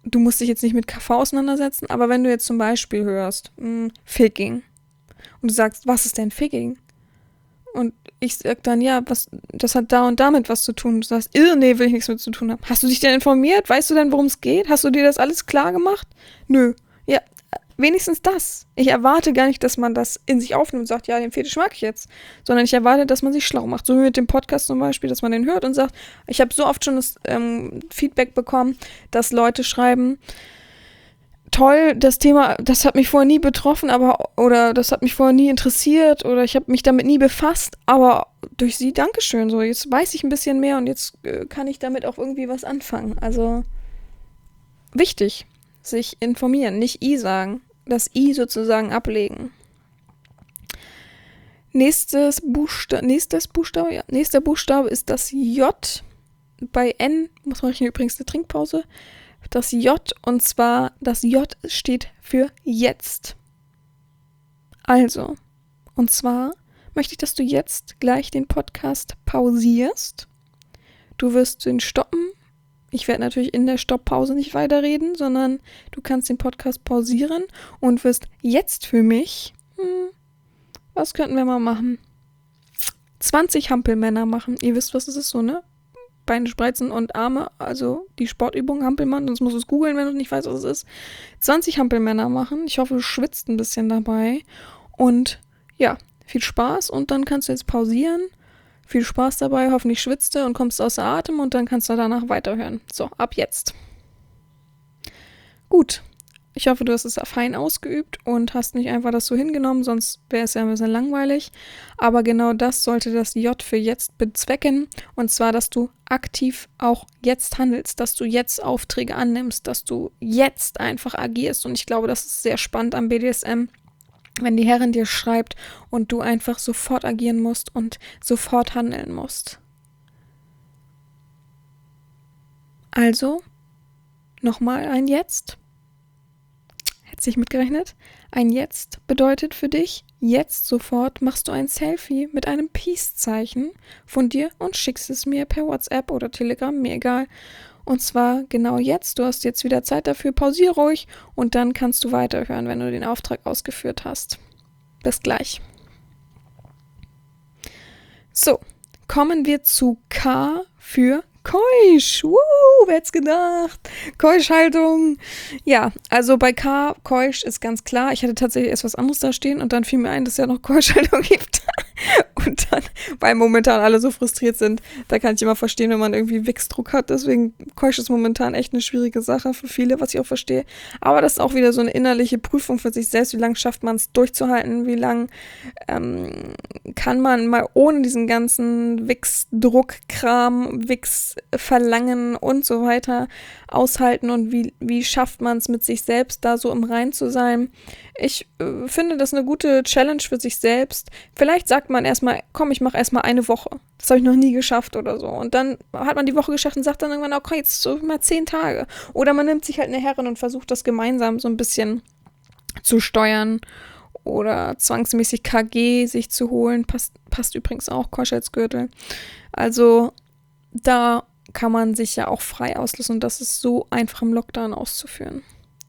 du musst dich jetzt nicht mit K V auseinandersetzen, aber wenn du jetzt zum Beispiel hörst, mh, Figging, und du sagst, was ist denn Figging? Und ich sag dann, ja, was, das hat da und damit was zu tun. Du sagst, irr, nee, will ich nichts mit zu tun haben. Hast du dich denn informiert? Weißt du denn, worum es geht? Hast du dir das alles klar gemacht? Nö. Ja, wenigstens das. Ich erwarte gar nicht, dass man das in sich aufnimmt und sagt, ja, den Fetisch mag ich jetzt. Sondern ich erwarte, dass man sich schlau macht. So wie mit dem Podcast zum Beispiel, dass man den hört und sagt, ich habe so oft schon das ähm, Feedback bekommen, dass Leute schreiben, toll, das Thema, das hat mich vorher nie betroffen, aber oder das hat mich vorher nie interessiert oder ich habe mich damit nie befasst, aber durch sie, Dankeschön, so jetzt weiß ich ein bisschen mehr und jetzt äh, kann ich damit auch irgendwie was anfangen. Also wichtig, sich informieren, nicht I sagen, das I sozusagen ablegen. Nächstes Buchstabe, nächstes Buchstabe, ja, nächster Buchstabe ist das J. Bei N muss man übrigens eine Trinkpause. Das J, und zwar das J steht für jetzt. Also, und zwar möchte ich, dass du jetzt gleich den Podcast pausierst. Du wirst ihn stoppen. Ich werde natürlich in der Stopppause nicht weiterreden, sondern du kannst den Podcast pausieren und wirst jetzt für mich, hm, was könnten wir mal machen? zwanzig Hampelmänner machen. Ihr wisst, was es ist, so, ne? Beine spreizen und Arme, also die Sportübung Hampelmann, sonst musst du es googeln, wenn du nicht weißt, was es ist. zwanzig Hampelmänner machen. Ich hoffe, du schwitzt ein bisschen dabei. Und ja, viel Spaß und dann kannst du jetzt pausieren. Viel Spaß dabei, hoffentlich schwitzt du und kommst außer Atem und dann kannst du danach weiterhören. So, ab jetzt. Gut. Ich hoffe, du hast es fein ausgeübt und hast nicht einfach das so hingenommen, sonst wäre es ja ein bisschen langweilig. Aber genau das sollte das J für jetzt bezwecken. Und zwar, dass du aktiv auch jetzt handelst, dass du jetzt Aufträge annimmst, dass du jetzt einfach agierst. Und ich glaube, das ist sehr spannend am B D S M, wenn die Herrin dir schreibt und du einfach sofort agieren musst und sofort handeln musst. Also, nochmal ein Jetzt. Sich mitgerechnet. Ein Jetzt bedeutet für dich, jetzt sofort machst du ein Selfie mit einem Peace-Zeichen von dir und schickst es mir per WhatsApp oder Telegram, mir egal. Und zwar genau jetzt, du hast jetzt wieder Zeit dafür, pausier ruhig und dann kannst du weiterhören, wenn du den Auftrag ausgeführt hast. Bis gleich. So, kommen wir zu K für Keusch. Woo, wer hätt's gedacht? Keuschhaltung. Ja, also bei K, Keusch ist ganz klar. Ich hatte tatsächlich erst was anderes da stehen und dann fiel mir ein, dass es ja noch Keuschhaltung gibt. Und dann, weil momentan alle so frustriert sind, da kann ich immer verstehen, wenn man irgendwie Wichsdruck hat. Deswegen, Keusch ist momentan echt eine schwierige Sache für viele, was ich auch verstehe. Aber das ist auch wieder so eine innerliche Prüfung für sich selbst. Wie lange schafft man es durchzuhalten? Wie lange ähm, kann man mal ohne diesen ganzen Wichsdruckkram, Wichsverlangen und so weiter aushalten? Und wie, wie schafft man es mit sich selbst, da so im Rein zu sein? Ich äh, finde das eine gute Challenge für sich selbst. Vielleicht sagt man erstmal, komm, ich mache erstmal eine Woche. Das habe ich noch nie geschafft oder so. Und dann hat man die Woche geschafft und sagt dann irgendwann, okay, jetzt so mal zehn Tage. Oder man nimmt sich halt eine Herrin und versucht das gemeinsam so ein bisschen zu steuern. Oder zwangsmäßig K G sich zu holen. Passt, passt übrigens auch, Keuschheitsgürtel. Also da kann man sich ja auch frei auslösen. Und das ist so einfach im Lockdown auszuführen.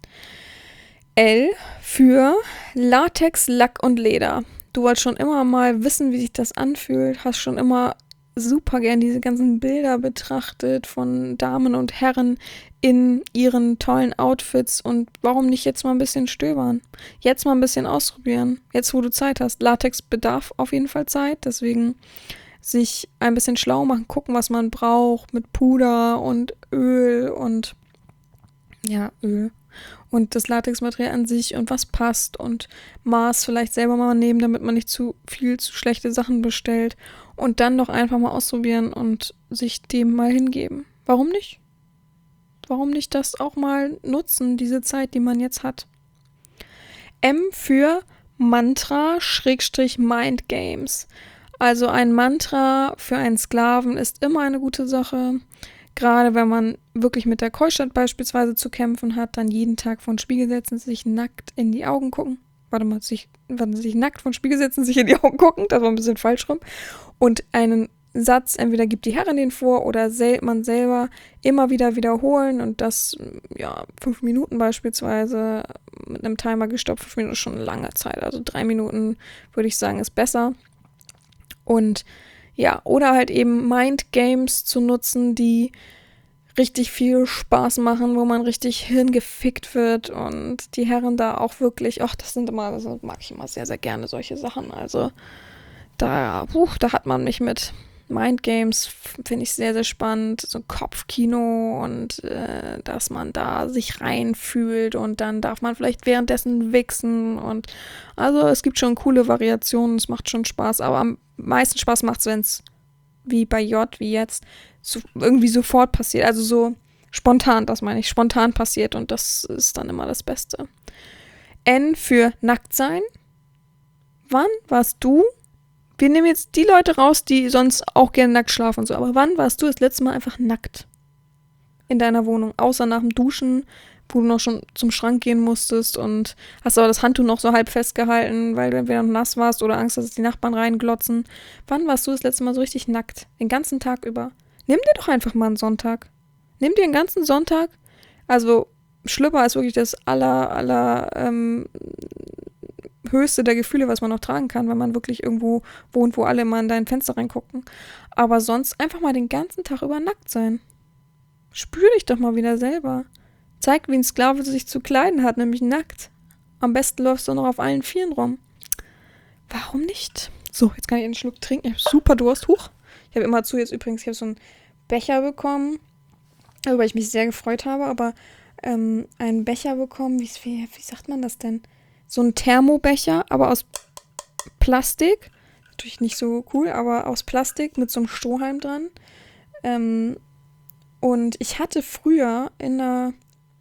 L für Latex, Lack und Leder. Du wolltest schon immer mal wissen, wie sich das anfühlt, hast schon immer super gern diese ganzen Bilder betrachtet von Damen und Herren in ihren tollen Outfits und warum nicht jetzt mal ein bisschen stöbern? Jetzt mal ein bisschen ausprobieren, jetzt wo du Zeit hast. Latex bedarf auf jeden Fall Zeit, deswegen sich ein bisschen schlau machen, gucken, was man braucht mit Puder und Öl und ja, Öl. Und das Latexmaterial an sich und was passt und Maß vielleicht selber mal nehmen, damit man nicht zu viel, zu schlechte Sachen bestellt und dann doch einfach mal ausprobieren und sich dem mal hingeben. Warum nicht? Warum nicht das auch mal nutzen, diese Zeit, die man jetzt hat? M für Mantra-Mind Games. Also ein Mantra für einen Sklaven ist immer eine gute Sache. Gerade wenn man wirklich mit der Keuschheit beispielsweise zu kämpfen hat, dann jeden Tag vor den Spiegel setzen, sich nackt in die Augen gucken. Warte mal, sich, warte, sich nackt vor den Spiegel setzen, sich in die Augen gucken, das war ein bisschen falsch rum. Und einen Satz, entweder gibt die Herrin den vor oder sel- man selber immer wieder wiederholen und das, ja, fünf Minuten beispielsweise mit einem Timer gestoppt. Fünf Minuten ist schon eine lange Zeit, also drei Minuten würde ich sagen ist besser. Und ja, oder halt eben Mind-Games zu nutzen, die richtig viel Spaß machen, wo man richtig hirngefickt wird und die Herren da auch wirklich, ach, das sind immer, das mag ich immer sehr, sehr gerne, solche Sachen. Also da, puh, da hat man mich mit Mindgames, finde ich sehr, sehr spannend, so Kopfkino und äh, dass man da sich reinfühlt und dann darf man vielleicht währenddessen wichsen und also es gibt schon coole Variationen, es macht schon Spaß, aber am meisten Spaß macht es, wenn es wie bei J, wie jetzt, so irgendwie sofort passiert, also so spontan, das meine ich, spontan passiert und das ist dann immer das Beste. N für nackt sein. Wann warst du? Wir nehmen jetzt die Leute raus, die sonst auch gerne nackt schlafen und so. Aber wann warst du das letzte Mal einfach nackt in deiner Wohnung? Außer nach dem Duschen, wo du noch schon zum Schrank gehen musstest und hast aber das Handtuch noch so halb festgehalten, weil du entweder noch nass warst oder Angst hast, dass die Nachbarn reinglotzen. Wann warst du das letzte Mal so richtig nackt? Den ganzen Tag über? Nimm dir doch einfach mal einen Sonntag. Nimm dir einen ganzen Sonntag. Also Schlüpper ist wirklich das aller, aller, ähm, höchste der Gefühle, was man noch tragen kann, wenn man wirklich irgendwo wohnt, wo alle mal in dein Fenster reingucken. Aber sonst einfach mal den ganzen Tag über nackt sein. Spür dich doch mal wieder selber. Zeig, wie ein Sklave sich zu kleiden hat, nämlich nackt. Am besten läufst du noch auf allen Vieren rum. Warum nicht? So, jetzt kann ich einen Schluck trinken. Ich habe super Durst. Huch. Ich habe immer zu jetzt übrigens, ich habe so einen Becher bekommen, worüber ich mich sehr gefreut habe, aber ähm, einen Becher bekommen, wie, wie, wie sagt man das denn? So ein Thermobecher, aber aus Plastik. Natürlich nicht so cool, aber aus Plastik mit so einem Strohhalm dran. Ähm, und ich hatte früher in der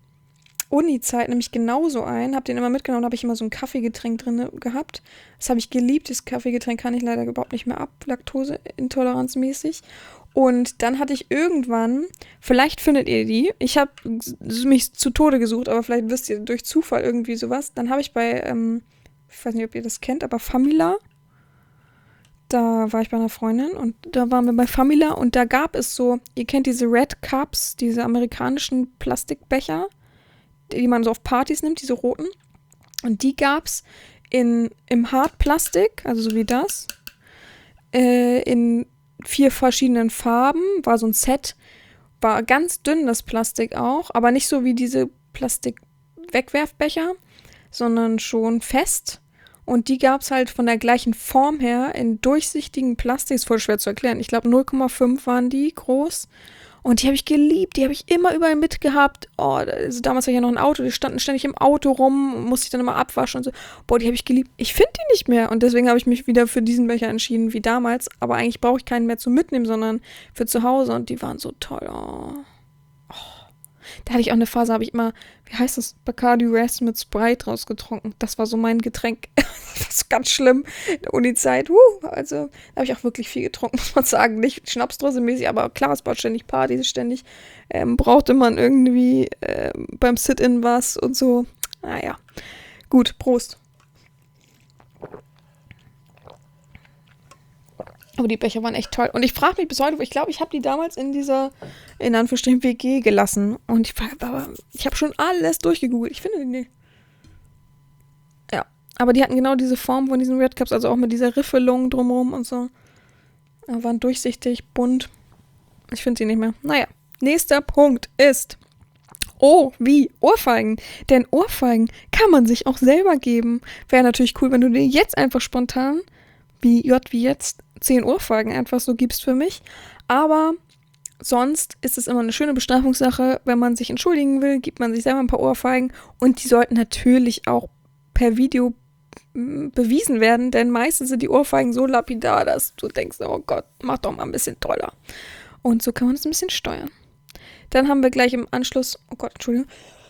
Uni-Zeit nämlich genauso einen, habe den immer mitgenommen, habe ich immer so ein Kaffeegetränk drin gehabt. Das habe ich geliebt, das Kaffeegetränk kann ich leider überhaupt nicht mehr ab, Laktoseintoleranzmäßig. Und dann hatte ich irgendwann, vielleicht findet ihr die, ich habe mich zu Tode gesucht, aber vielleicht wisst ihr durch Zufall irgendwie sowas. Dann habe ich bei, ähm, ich weiß nicht, ob ihr das kennt, aber Famila, da war ich bei einer Freundin und da waren wir bei Famila und da gab es so, ihr kennt diese Red Cups, diese amerikanischen Plastikbecher, die man so auf Partys nimmt, diese roten. Und die gab's in, im Hartplastik, also so wie das, äh, in vier verschiedenen Farben, war so ein Set, war ganz dünn das Plastik auch, aber nicht so wie diese Plastik-Wegwerfbecher, sondern schon fest. Und die gab's halt von der gleichen Form her in durchsichtigen Plastik, ist voll schwer zu erklären. Ich glaube null Komma fünf waren die groß. Und die habe ich geliebt, die habe ich immer überall mitgehabt. Oh, also damals war ich ja noch ein Auto, die standen ständig im Auto rum, musste ich dann immer abwaschen und so. Boah, die habe ich geliebt. Ich finde die nicht mehr und deswegen habe ich mich wieder für diesen Becher entschieden wie damals. Aber eigentlich brauche ich keinen mehr zum Mitnehmen, sondern für zu Hause und die waren so toll. Oh. Oh. Da hatte ich auch eine Phase, habe ich immer, wie heißt das, Bacardi Res mit Sprite rausgetrunken. Das war so mein Getränk. Das war so ganz schlimm in der Uni-Zeit. Uh, also da habe ich auch wirklich viel getrunken, muss man sagen. Nicht Schnapsdose-mäßig, aber klar, es war ständig Partys, ständig ähm, brauchte man irgendwie ähm, beim Sit-In was und so. Naja, gut, Prost. Aber die Becher waren echt toll. Und ich frage mich bis heute, ich glaube, ich habe die damals in dieser, in Anführungsstrichen, W G gelassen. Und ich, ich habe schon alles durchgegoogelt. Ich finde die nicht. Ja, aber die hatten genau diese Form von diesen Red Cups, also auch mit dieser Riffelung drumherum und so. Ja, waren durchsichtig, bunt. Ich finde sie nicht mehr. Naja, nächster Punkt ist Oh, wie? Ohrfeigen. Denn Ohrfeigen kann man sich auch selber geben. Wäre natürlich cool, wenn du dir jetzt einfach spontan, wie J wie jetzt, zehn Ohrfeigen einfach so gibst für mich. Aber sonst ist es immer eine schöne Bestrafungssache. Wenn man sich entschuldigen will, gibt man sich selber ein paar Ohrfeigen. Und die sollten natürlich auch per Video m, bewiesen werden. Denn meistens sind die Ohrfeigen so lapidar, dass du denkst, oh Gott, mach doch mal ein bisschen toller. Und so kann man es ein bisschen steuern. Dann haben wir gleich im Anschluss, oh Gott, Entschuldigung,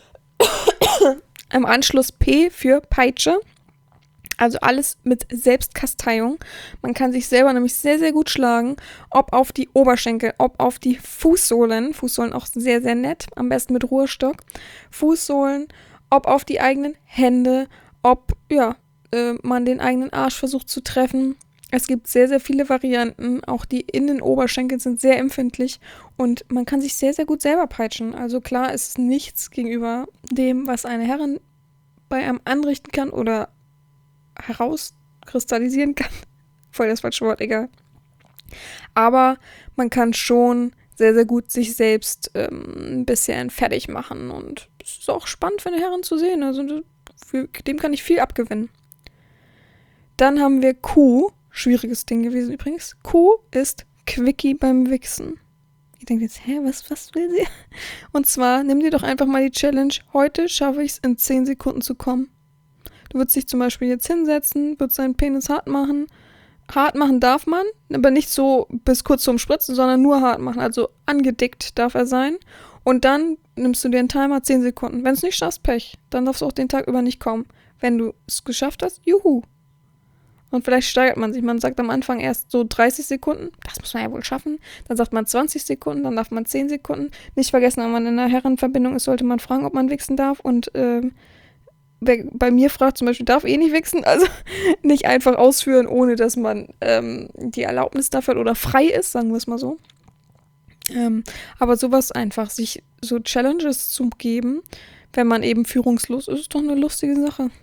im Anschluss P für Peitsche. Also alles mit Selbstkasteiung. Man kann sich selber nämlich sehr, sehr gut schlagen. Ob auf die Oberschenkel, ob auf die Fußsohlen. Fußsohlen auch sehr, sehr nett. Am besten mit Ruhestock. Fußsohlen, ob auf die eigenen Hände, ob, ja, äh, man den eigenen Arsch versucht zu treffen. Es gibt sehr, sehr viele Varianten. Auch die Innenoberschenkel sind sehr empfindlich und man kann sich sehr, sehr gut selber peitschen. Also klar ist es nichts gegenüber dem, was eine Herrin bei einem anrichten kann oder herauskristallisieren kann. Voll das falsche Wort, egal. Aber man kann schon sehr, sehr gut sich selbst ähm, ein bisschen fertig machen. Und es ist auch spannend für eine Herrin zu sehen. Also für, dem kann ich viel abgewinnen. Dann haben wir Q. Schwieriges Ding gewesen übrigens. Q ist Quickie beim Wichsen. Ich denke jetzt, hä, was, was will sie? Und zwar, nimm dir doch einfach mal die Challenge, heute schaffe ich es in zehn Sekunden zu kommen. Du würdest dich zum Beispiel jetzt hinsetzen, würdest deinen Penis hart machen. Hart machen darf man, aber nicht so bis kurz zum Spritzen, sondern nur hart machen. Also angedickt darf er sein. Und dann nimmst du dir einen Timer, zehn Sekunden. Wenn du es nicht schaffst, Pech. Dann darfst du auch den Tag über nicht kommen. Wenn du es geschafft hast, juhu. Und vielleicht steigert man sich. Man sagt am Anfang erst so dreißig Sekunden. Das muss man ja wohl schaffen. Dann sagt man zwanzig Sekunden, dann darf man zehn Sekunden. Nicht vergessen, wenn man in einer Herrenverbindung ist, sollte man fragen, ob man wichsen darf. Und ähm, wer bei mir fragt zum Beispiel, darf eh nicht wichsen. Also nicht einfach ausführen, ohne dass man ähm, die Erlaubnis dafür hat oder frei ist, sagen wir es mal so. Ähm, aber sowas einfach, sich so Challenges zu geben, wenn man eben führungslos ist, ist doch eine lustige Sache.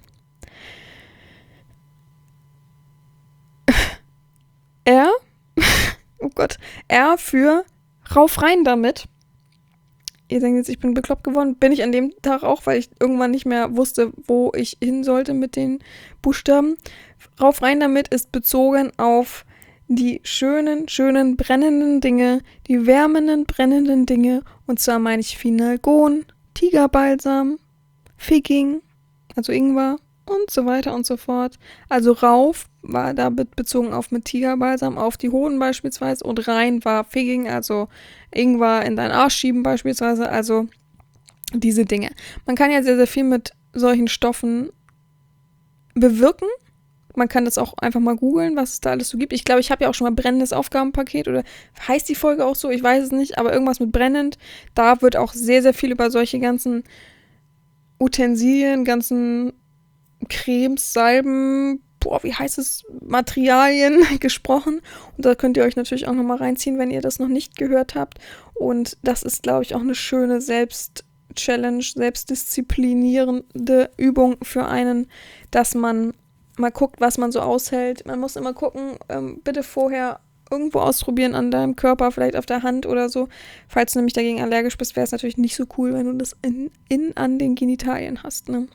R, oh Gott, R für rauf rein damit. Ihr denkt jetzt, ich bin bekloppt geworden. Bin ich an dem Tag auch, weil ich irgendwann nicht mehr wusste, wo ich hin sollte mit den Buchstaben. Rauf rein damit ist bezogen auf die schönen, schönen, brennenden Dinge, die wärmenden, brennenden Dinge. Und zwar meine ich Finalgon, Tigerbalsam, Figging, also Ingwer und so weiter und so fort. Also rauf war da bezogen auf mit Tigerbalsam auf die Hoden beispielsweise und rein war Figging, also Ingwer in deinen Arsch schieben beispielsweise, also diese Dinge. Man kann ja sehr, sehr viel mit solchen Stoffen bewirken. Man kann das auch einfach mal googeln, was es da alles so gibt. Ich glaube, ich habe ja auch schon mal brennendes Aufgabenpaket oder heißt die Folge auch so, ich weiß es nicht, aber irgendwas mit brennend. Da wird auch sehr, sehr viel über solche ganzen Utensilien, ganzen Cremes, Salben, boah, wie heißt es, Materialien gesprochen. Und da könnt ihr euch natürlich auch nochmal reinziehen, wenn ihr das noch nicht gehört habt. Und das ist, glaube ich, auch eine schöne Selbst-Challenge, selbstdisziplinierende Übung für einen, dass man mal guckt, was man so aushält. Man muss immer gucken, ähm, bitte vorher irgendwo ausprobieren an deinem Körper, vielleicht auf der Hand oder so. Falls du nämlich dagegen allergisch bist, wäre es natürlich nicht so cool, wenn du das in, in an den Genitalien hast, ne?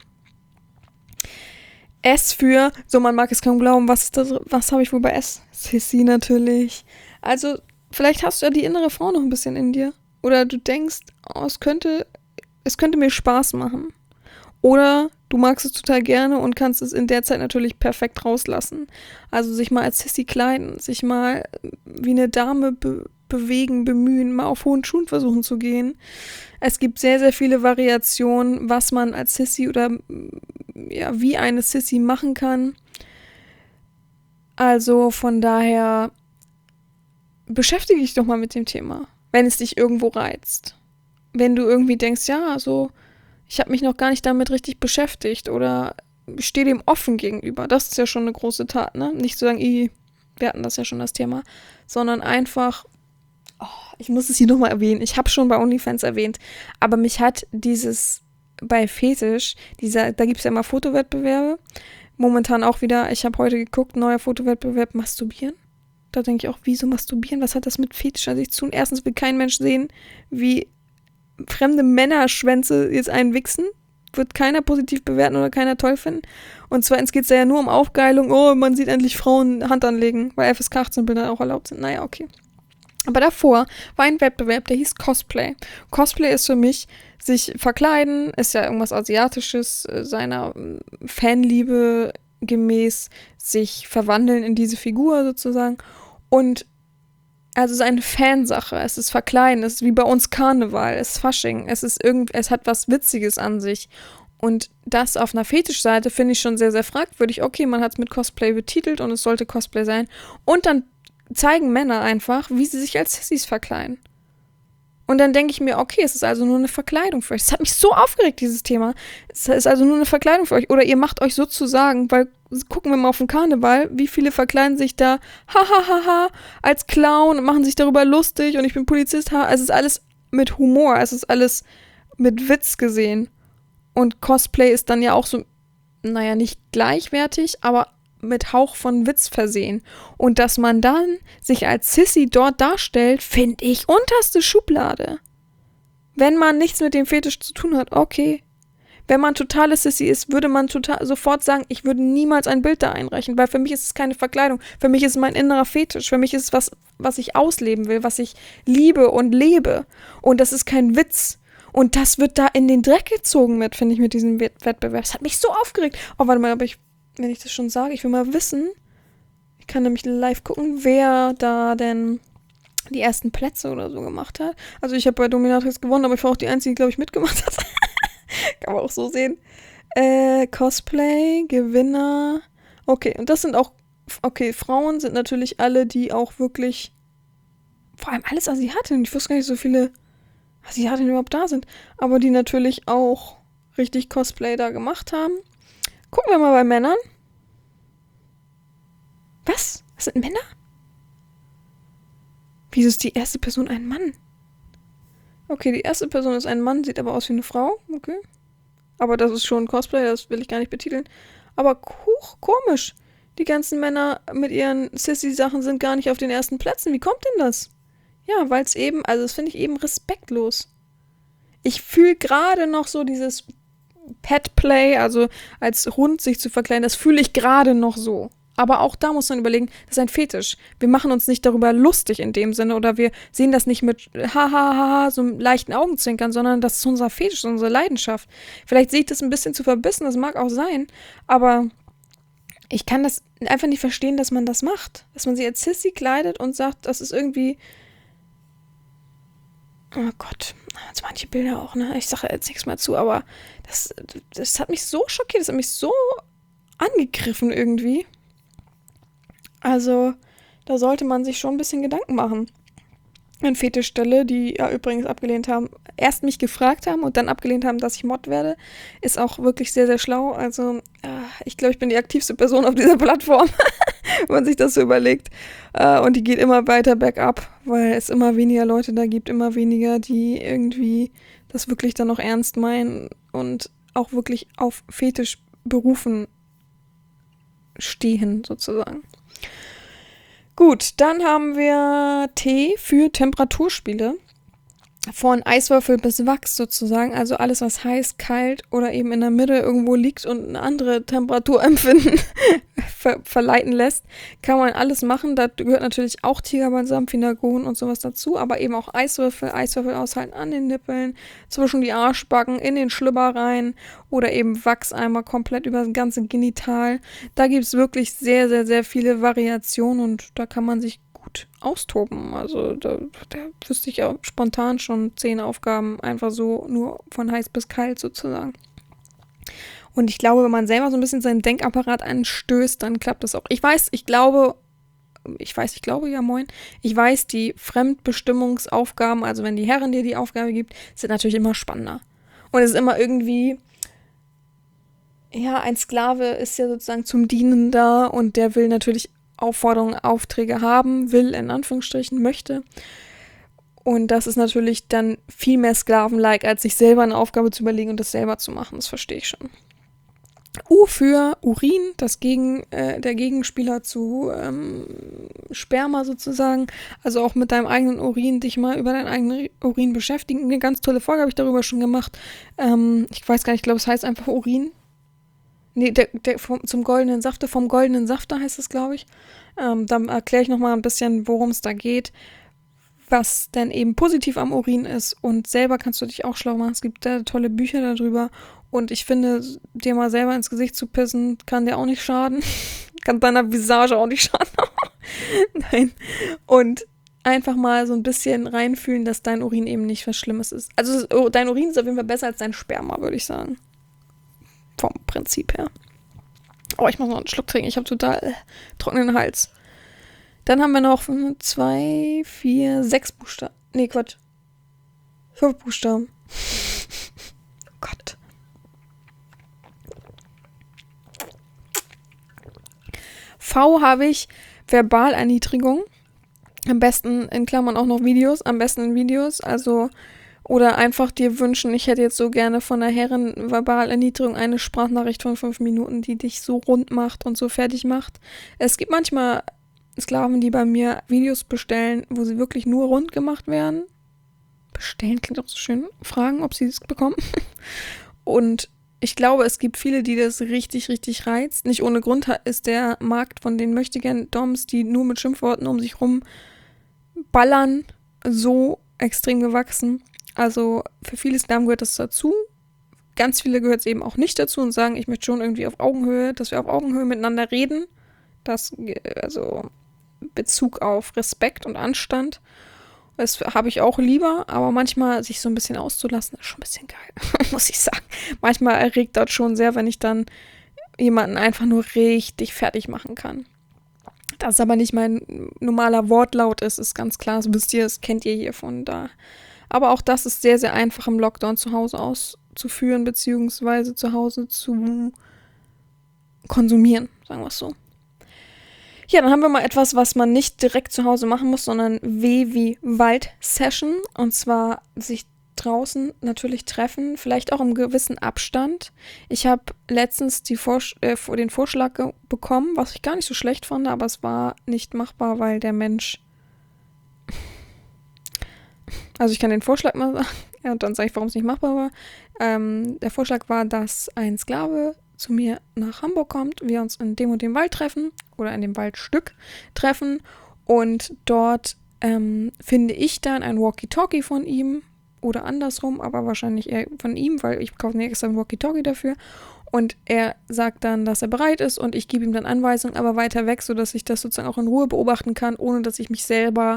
S für, so man mag es kaum glauben, was ist das, was habe ich wohl bei S? Sissy natürlich. Also, vielleicht hast du ja die innere Frau noch ein bisschen in dir. Oder du denkst, oh, es könnte, es könnte mir Spaß machen. Oder du magst es total gerne und kannst es in der Zeit natürlich perfekt rauslassen. Also sich mal als Sissy kleiden, sich mal wie eine Dame be- bewegen, bemühen, mal auf hohen Schuhen versuchen zu gehen. Es gibt sehr, sehr viele Variationen, was man als Sissy oder ja, wie eine Sissy machen kann. Also von daher beschäftige dich doch mal mit dem Thema, wenn es dich irgendwo reizt. Wenn du irgendwie denkst, ja, so, ich habe mich noch gar nicht damit richtig beschäftigt oder stehe dem offen gegenüber. Das ist ja schon eine große Tat, ne? Nicht zu sagen, wir hatten das ja schon, das Thema, sondern einfach, oh, ich muss es hier nochmal erwähnen, ich habe schon bei OnlyFans erwähnt, aber mich hat dieses bei Fetisch, dieser, da gibt es ja immer Fotowettbewerbe, momentan auch wieder, ich habe heute geguckt, neuer Fotowettbewerb, Masturbieren. Da denke ich auch, wieso Masturbieren? Was hat das mit Fetisch an sich zu tun? Erstens will kein Mensch sehen, wie fremde Männerschwänze jetzt einen wichsen. Wird keiner positiv bewerten oder keiner toll finden. Und zweitens geht es ja nur um Aufgeilung. Oh, man sieht endlich Frauen Hand anlegen, weil F S K achtzehn Bilder auch erlaubt sind. Naja, okay. Aber davor war ein Wettbewerb, der hieß Cosplay. Cosplay ist für mich sich verkleiden, ist ja irgendwas Asiatisches, seiner Fanliebe gemäß sich verwandeln in diese Figur sozusagen. Und also es ist eine Fansache, es ist Verkleiden, es ist wie bei uns Karneval, es ist Fasching, es ist irgend, es hat was Witziges an sich. Und das auf einer Fetischseite finde ich schon sehr, sehr fragwürdig. Okay, man hat es mit Cosplay betitelt und es sollte Cosplay sein. Und dann zeigen Männer einfach, wie sie sich als Sissys verkleiden. Und dann denke ich mir, okay, es ist also nur eine Verkleidung für euch. Es hat mich so aufgeregt, dieses Thema. Es ist also nur eine Verkleidung für euch. Oder ihr macht euch sozusagen, weil gucken wir mal auf den Karneval, wie viele verkleiden sich da hahaha als Clown und machen sich darüber lustig und ich bin Polizist. Ha. Es ist alles mit Humor, es ist alles mit Witz gesehen. Und Cosplay ist dann ja auch so, naja, nicht gleichwertig, aber mit Hauch von Witz versehen. Und dass man dann sich als Sissy dort darstellt, finde ich unterste Schublade. Wenn man nichts mit dem Fetisch zu tun hat, okay. Wenn man totale Sissy ist, würde man total sofort sagen, ich würde niemals ein Bild da einreichen, weil für mich ist es keine Verkleidung. Für mich ist es mein innerer Fetisch. Für mich ist es was, was ich ausleben will, was ich liebe und lebe. Und das ist kein Witz. Und das wird da in den Dreck gezogen mit, finde ich, mit diesem Wettbewerb. Das hat mich so aufgeregt. Oh, warte mal, aber ich wenn ich das schon sage, ich will mal wissen, ich kann nämlich live gucken, wer da denn die ersten Plätze oder so gemacht hat. Also ich habe bei Dominatrix gewonnen, aber ich war auch die Einzige, die, glaube ich, mitgemacht hat. Kann man auch so sehen. Äh, Cosplay, Gewinner. Okay, und das sind auch, okay, Frauen sind natürlich alle, die auch wirklich, vor allem alles Asiatinnen. Ich wusste gar nicht, so viele Asiatinnen überhaupt da sind. Aber die natürlich auch richtig Cosplay da gemacht haben. Gucken wir mal bei Männern. Was? Das sind Männer? Wieso ist die erste Person ein Mann? Okay, die erste Person ist ein Mann, sieht aber aus wie eine Frau. Okay. Aber das ist schon Cosplay, das will ich gar nicht betiteln. Aber huch, komisch. Die ganzen Männer mit ihren Sissy-Sachen sind gar nicht auf den ersten Plätzen. Wie kommt denn das? Ja, weil es eben, also das finde ich eben respektlos. Ich fühle gerade noch so dieses Petplay, also als Hund sich zu verkleiden, das fühle ich gerade noch so. Aber auch da muss man überlegen, das ist ein Fetisch. Wir machen uns nicht darüber lustig in dem Sinne oder wir sehen das nicht mit hahaha, so einem leichten Augenzwinkern, sondern das ist unser Fetisch, unsere Leidenschaft. Vielleicht sehe ich das ein bisschen zu verbissen, das mag auch sein, aber ich kann das einfach nicht verstehen, dass man das macht. Dass man sich als Sissy kleidet und sagt, das ist irgendwie oh Gott, jetzt manche Bilder auch, ne? Ich sage jetzt nichts mehr zu, aber das, das hat mich so schockiert, das hat mich so angegriffen irgendwie. Also, da sollte man sich schon ein bisschen Gedanken machen. An Fetischstelle, die ja übrigens abgelehnt haben, erst mich gefragt haben und dann abgelehnt haben, dass ich Mod werde, ist auch wirklich sehr, sehr schlau. Also, ich glaube, ich bin die aktivste Person auf dieser Plattform, wenn man sich das so überlegt. Und die geht immer weiter bergab, weil es immer weniger Leute da gibt, immer weniger, die irgendwie das wirklich dann noch ernst meinen und auch wirklich auf Fetischberufen stehen, sozusagen. Gut, dann haben wir T für Temperaturspiele. Von Eiswürfel bis Wachs sozusagen, also alles, was heiß, kalt oder eben in der Mitte irgendwo liegt und eine andere Temperaturempfinden ver- verleiten lässt, kann man alles machen. Da gehört natürlich auch Tigerbalsam, Finagon und sowas dazu, aber eben auch Eiswürfel, Eiswürfel aushalten an den Nippeln, zwischen die Arschbacken, in den Schlüpper rein oder eben Wachseimer komplett über das ganze Genital. Da gibt es wirklich sehr, sehr, sehr viele Variationen und da kann man sich austoben. Also da, da wüsste ich ja spontan schon zehn Aufgaben, einfach so nur von heiß bis kalt sozusagen. Und ich glaube, wenn man selber so ein bisschen seinen Denkapparat anstößt, dann klappt das auch. Ich weiß, ich glaube, ich weiß, ich glaube, ja moin, ich weiß, die Fremdbestimmungsaufgaben, also wenn die Herrin dir die Aufgabe gibt, sind natürlich immer spannender. Und es ist immer irgendwie, ja, ein Sklave ist ja sozusagen zum Dienen da und der will natürlich Aufforderungen, Aufträge haben, will, in Anführungsstrichen, möchte. Und das ist natürlich dann viel mehr Sklaven-like, als sich selber eine Aufgabe zu überlegen und das selber zu machen. Das verstehe ich schon. U für Urin, das Gegen, äh, der Gegenspieler zu ähm, Sperma sozusagen. Also auch mit deinem eigenen Urin, dich mal über deinen eigenen Urin beschäftigen. Eine ganz tolle Folge habe ich darüber schon gemacht. Ähm, ich weiß gar nicht, ich glaube, es heißt einfach Urin. Nee, der, der vom, zum goldenen Safter, vom goldenen Safter heißt es, glaube ich. Ähm, dann erkläre ich nochmal ein bisschen, worum es da geht, was denn eben positiv am Urin ist. Und selber kannst du dich auch schlau machen. Es gibt da tolle Bücher darüber. Und ich finde, dir mal selber ins Gesicht zu pissen, kann dir auch nicht schaden. Kann deiner Visage auch nicht schaden. Nein. Und einfach mal so ein bisschen reinfühlen, dass dein Urin eben nicht was Schlimmes ist. Also dein Urin ist auf jeden Fall besser als dein Sperma, würde ich sagen. Vom Prinzip her. Oh, ich muss noch einen Schluck trinken. Ich habe total äh, trockenen Hals. Dann haben wir noch zwei, vier, sechs Buchstaben. Nee, Quatsch. Fünf Buchstaben. Oh Gott. V habe ich Verbalerniedrigung. Am besten in Klammern auch noch Videos. Am besten in Videos. Also, oder einfach dir wünschen, ich hätte jetzt so gerne von der Herren Verbalerniedrigung eine Sprachnachricht von fünf Minuten, die dich so rund macht und so fertig macht. Es gibt manchmal Sklaven, die bei mir Videos bestellen, wo sie wirklich nur rund gemacht werden. Bestellen klingt auch so schön. Fragen, ob sie es bekommen. Und ich glaube, es gibt viele, die das richtig, richtig reizt. Nicht ohne Grund ist der Markt von den Möchtegern-Doms, die nur mit Schimpfworten um sich rum ballern, so extrem gewachsen. Also für viele Sklaven gehört das dazu. Ganz viele gehört es eben auch nicht dazu und sagen, ich möchte schon irgendwie auf Augenhöhe, dass wir auf Augenhöhe miteinander reden. Das, also Bezug auf Respekt und Anstand. Das habe ich auch lieber, aber manchmal sich so ein bisschen auszulassen, ist schon ein bisschen geil, muss ich sagen. Manchmal erregt das schon sehr, wenn ich dann jemanden einfach nur richtig fertig machen kann. Dass es aber nicht mein normaler Wortlaut ist, ist ganz klar. Das wisst ihr, das kennt ihr hier von da. Aber auch das ist sehr, sehr einfach im Lockdown zu Hause auszuführen, beziehungsweise zu Hause zu konsumieren, sagen wir es so. Ja, dann haben wir mal etwas, was man nicht direkt zu Hause machen muss, sondern W wie Wald-Session. Und zwar sich draußen natürlich treffen, vielleicht auch im gewissen Abstand. Ich habe letztens die Vors- äh, den Vorschlag ge- bekommen, was ich gar nicht so schlecht fand, aber es war nicht machbar, weil der Mensch... Also ich kann den Vorschlag mal sagen, ja, und dann sage ich, warum es nicht machbar war. Ähm, der Vorschlag war, dass ein Sklave zu mir nach Hamburg kommt, wir uns in dem und dem Wald treffen oder in dem Waldstück treffen und dort ähm, finde ich dann ein Walkie-Talkie von ihm oder andersrum, aber wahrscheinlich eher von ihm, weil ich kaufe mir extra ein Walkie-Talkie dafür und er sagt dann, dass er bereit ist und ich gebe ihm dann Anweisungen, aber weiter weg, sodass ich das sozusagen auch in Ruhe beobachten kann, ohne dass ich mich selber,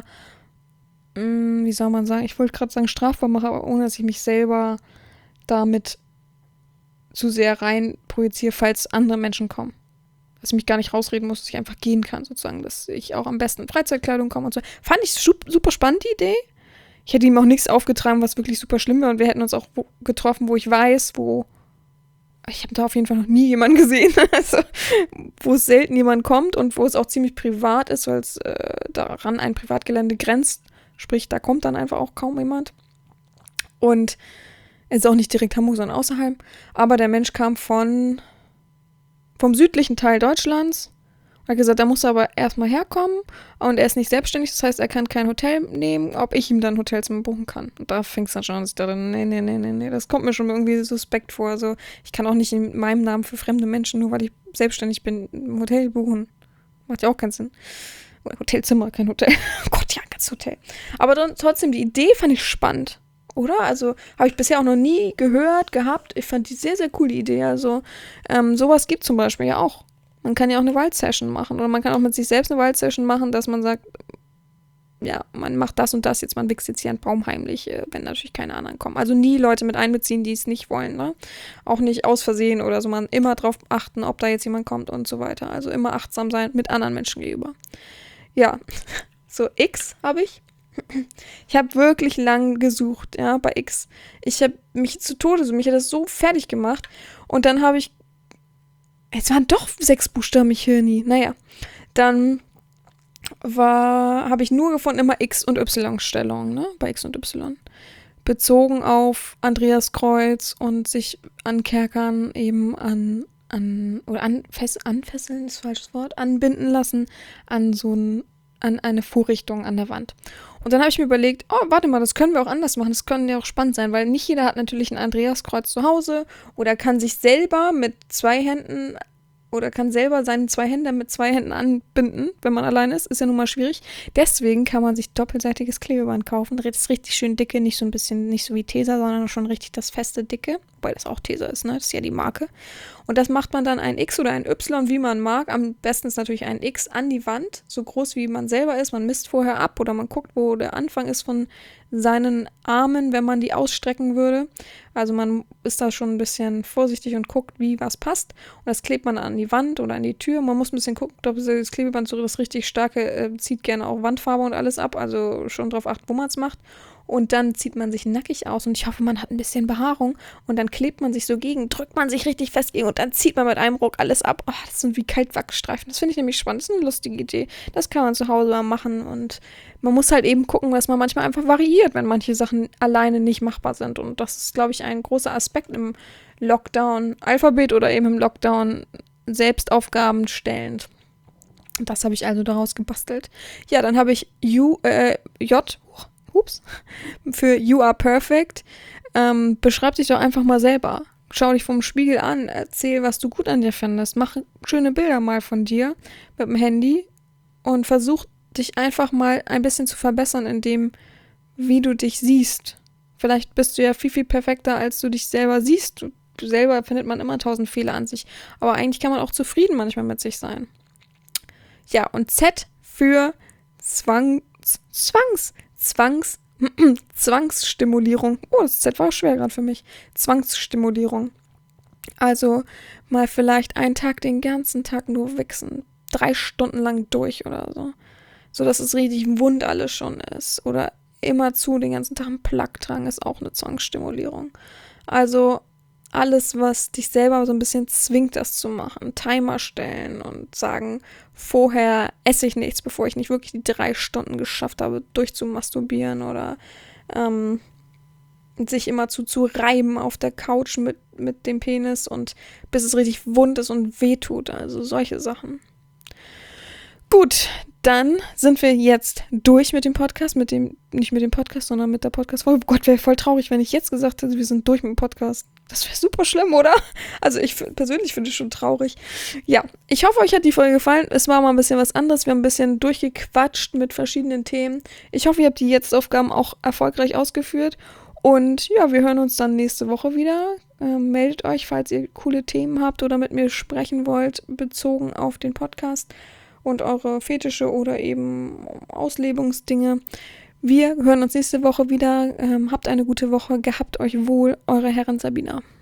mh, wie soll man sagen, ich wollte gerade sagen strafbar mache, aber ohne dass ich mich selber damit zu sehr rein projiziere, falls andere Menschen kommen. Dass ich mich gar nicht rausreden muss, dass ich einfach gehen kann, sozusagen. Dass ich auch am besten in Freizeitkleidung komme und so. Fand ich super spannend, die Idee. Ich hätte ihm auch nichts aufgetragen, was wirklich super schlimm war. Und wir hätten uns auch wo, getroffen, wo ich weiß, wo... Ich habe da auf jeden Fall noch nie jemanden gesehen. Also, wo es selten jemand kommt und wo es auch ziemlich privat ist, weil es äh, daran ein Privatgelände grenzt. Sprich, da kommt dann einfach auch kaum jemand. Und es ist auch nicht direkt Hamburg, sondern außerhalb. Aber der Mensch kam von vom südlichen Teil Deutschlands und hat gesagt, da muss er aber erstmal herkommen und er ist nicht selbstständig, das heißt, er kann kein Hotel nehmen, ob ich ihm dann ein Hotelzimmer buchen kann. Und da fing es dann schon an, dass ich dachte, nee, nee, nee, nee, nee, das kommt mir schon irgendwie suspekt vor. Also ich kann auch nicht in meinem Namen für fremde Menschen, nur weil ich selbstständig bin, ein Hotel buchen. Macht ja auch keinen Sinn. Hotelzimmer, kein Hotel. Oh Gott, ja, ein ganzes Hotel. Aber dann trotzdem, die Idee fand ich spannend. Oder? Also habe ich bisher auch noch nie gehört, gehabt. Ich fand die sehr, sehr coole Idee. Also ähm, sowas gibt zum Beispiel ja auch. Man kann ja auch eine Waldsession machen. Oder man kann auch mit sich selbst eine Waldsession machen, dass man sagt, ja, man macht das und das jetzt, man wächst jetzt hier einen Baum heimlich, äh, wenn natürlich keine anderen kommen. Also nie Leute mit einbeziehen, die es nicht wollen, ne? Auch nicht aus Versehen oder so. Man immer drauf achten, ob da jetzt jemand kommt und so weiter. Also immer achtsam sein mit anderen Menschen gegenüber. Ja, so X habe ich. Ich habe wirklich lang gesucht, ja, bei X. Ich habe mich zu Tode, so mich hat das so fertig gemacht. Und dann habe ich, es waren doch sechs Buchstaben, ich höre nie. Naja, dann war, habe ich nur gefunden immer X und Y-Stellung, ne, bei X und Y. Bezogen auf Andreas Kreuz und sich ankerkern, eben an, an, oder an, fest, anfesseln ist falsches Wort, anbinden lassen an so ein, an eine Vorrichtung an der Wand. Und dann habe ich mir überlegt, oh, warte mal, das können wir auch anders machen. Das könnte ja auch spannend sein, weil nicht jeder hat natürlich ein Andreaskreuz zu Hause oder kann sich selber mit zwei Händen oder kann selber seine zwei Hände mit zwei Händen anbinden, wenn man allein ist. Ist ja nun mal schwierig. Deswegen kann man sich doppelseitiges Klebeband kaufen. Das ist richtig schön dicke, nicht so ein bisschen, nicht so wie Tesa, sondern schon richtig das feste Dicke. Wobei das auch Tesa ist, ne? Das ist ja die Marke. Und das macht man dann ein X oder ein Y, wie man mag. Am besten ist natürlich ein X an die Wand, so groß wie man selber ist. Man misst vorher ab oder man guckt, wo der Anfang ist von seinen Armen, wenn man die ausstrecken würde. Also man ist da schon ein bisschen vorsichtig und guckt, wie was passt. Und das klebt man an die Wand oder an die Tür. Man muss ein bisschen gucken, ob das Klebeband so das richtig starke äh, zieht gerne auch Wandfarbe und alles ab. Also schon drauf achten, wo man es macht. und dann zieht man sich nackig aus und ich hoffe, man hat ein bisschen Behaarung und dann klebt man sich so gegen, drückt man sich richtig fest gegen und dann zieht man mit einem Ruck alles ab. Oh, das sind wie Kaltwachsstreifen. Das finde ich nämlich spannend. Das ist eine lustige Idee. Das kann man zu Hause mal machen und man muss halt eben gucken, dass man manchmal einfach variiert, wenn manche Sachen alleine nicht machbar sind und das ist, glaube ich, ein großer Aspekt im Lockdown-Alphabet oder eben im Lockdown Selbstaufgaben stellend. Das habe ich also daraus gebastelt. Ja, dann habe ich U, äh, J, ups, für You Are Perfect. Ähm, beschreib dich doch einfach mal selber. Schau dich vom Spiegel an, erzähl, was du gut an dir findest. Mach schöne Bilder mal von dir mit dem Handy und versuch dich einfach mal ein bisschen zu verbessern in dem, wie du dich siehst. Vielleicht bist du ja viel, viel perfekter, als du dich selber siehst. Du, du selber findet man immer tausend Fehler an sich. Aber eigentlich kann man auch zufrieden manchmal mit sich sein. Ja, und Z für Zwang, Zwangs, Zwangs, Zwangsstimulierung. Oh, das Z war schwer gerade für mich. Zwangsstimulierung. Also mal vielleicht einen Tag den ganzen Tag nur wichsen. Drei Stunden lang durch oder so. So dass es richtig wund alles schon ist. Oder immerzu den ganzen Tag einen Plug tragen, ist auch eine Zwangsstimulierung. Also alles, was dich selber so ein bisschen zwingt, das zu machen. Timer stellen und sagen, vorher esse ich nichts, bevor ich nicht wirklich die drei Stunden geschafft habe, durchzumasturbieren oder ähm, sich immer zu, zu reiben auf der Couch mit, mit dem Penis und bis es richtig wund ist und wehtut. Also solche Sachen. Gut, dann sind wir jetzt durch mit dem Podcast, mit dem, nicht mit dem Podcast, sondern mit der Podcast-Folge. Oh Gott, wäre voll traurig, wenn ich jetzt gesagt hätte, wir sind durch mit dem Podcast. Das wäre super schlimm, oder? Also ich persönlich finde es schon traurig. Ja, ich hoffe, euch hat die Folge gefallen. Es war mal ein bisschen was anderes. Wir haben ein bisschen durchgequatscht mit verschiedenen Themen. Ich hoffe, ihr habt die Jetzt-Aufgaben auch erfolgreich ausgeführt. Und ja, wir hören uns dann nächste Woche wieder. Ähm, meldet euch, falls ihr coole Themen habt oder mit mir sprechen wollt, bezogen auf den Podcast und eure Fetische oder eben Auslebungsdinge. Wir hören uns nächste Woche wieder. Ähm, habt eine gute Woche. Gehabt euch wohl. Eure Herren Sabina.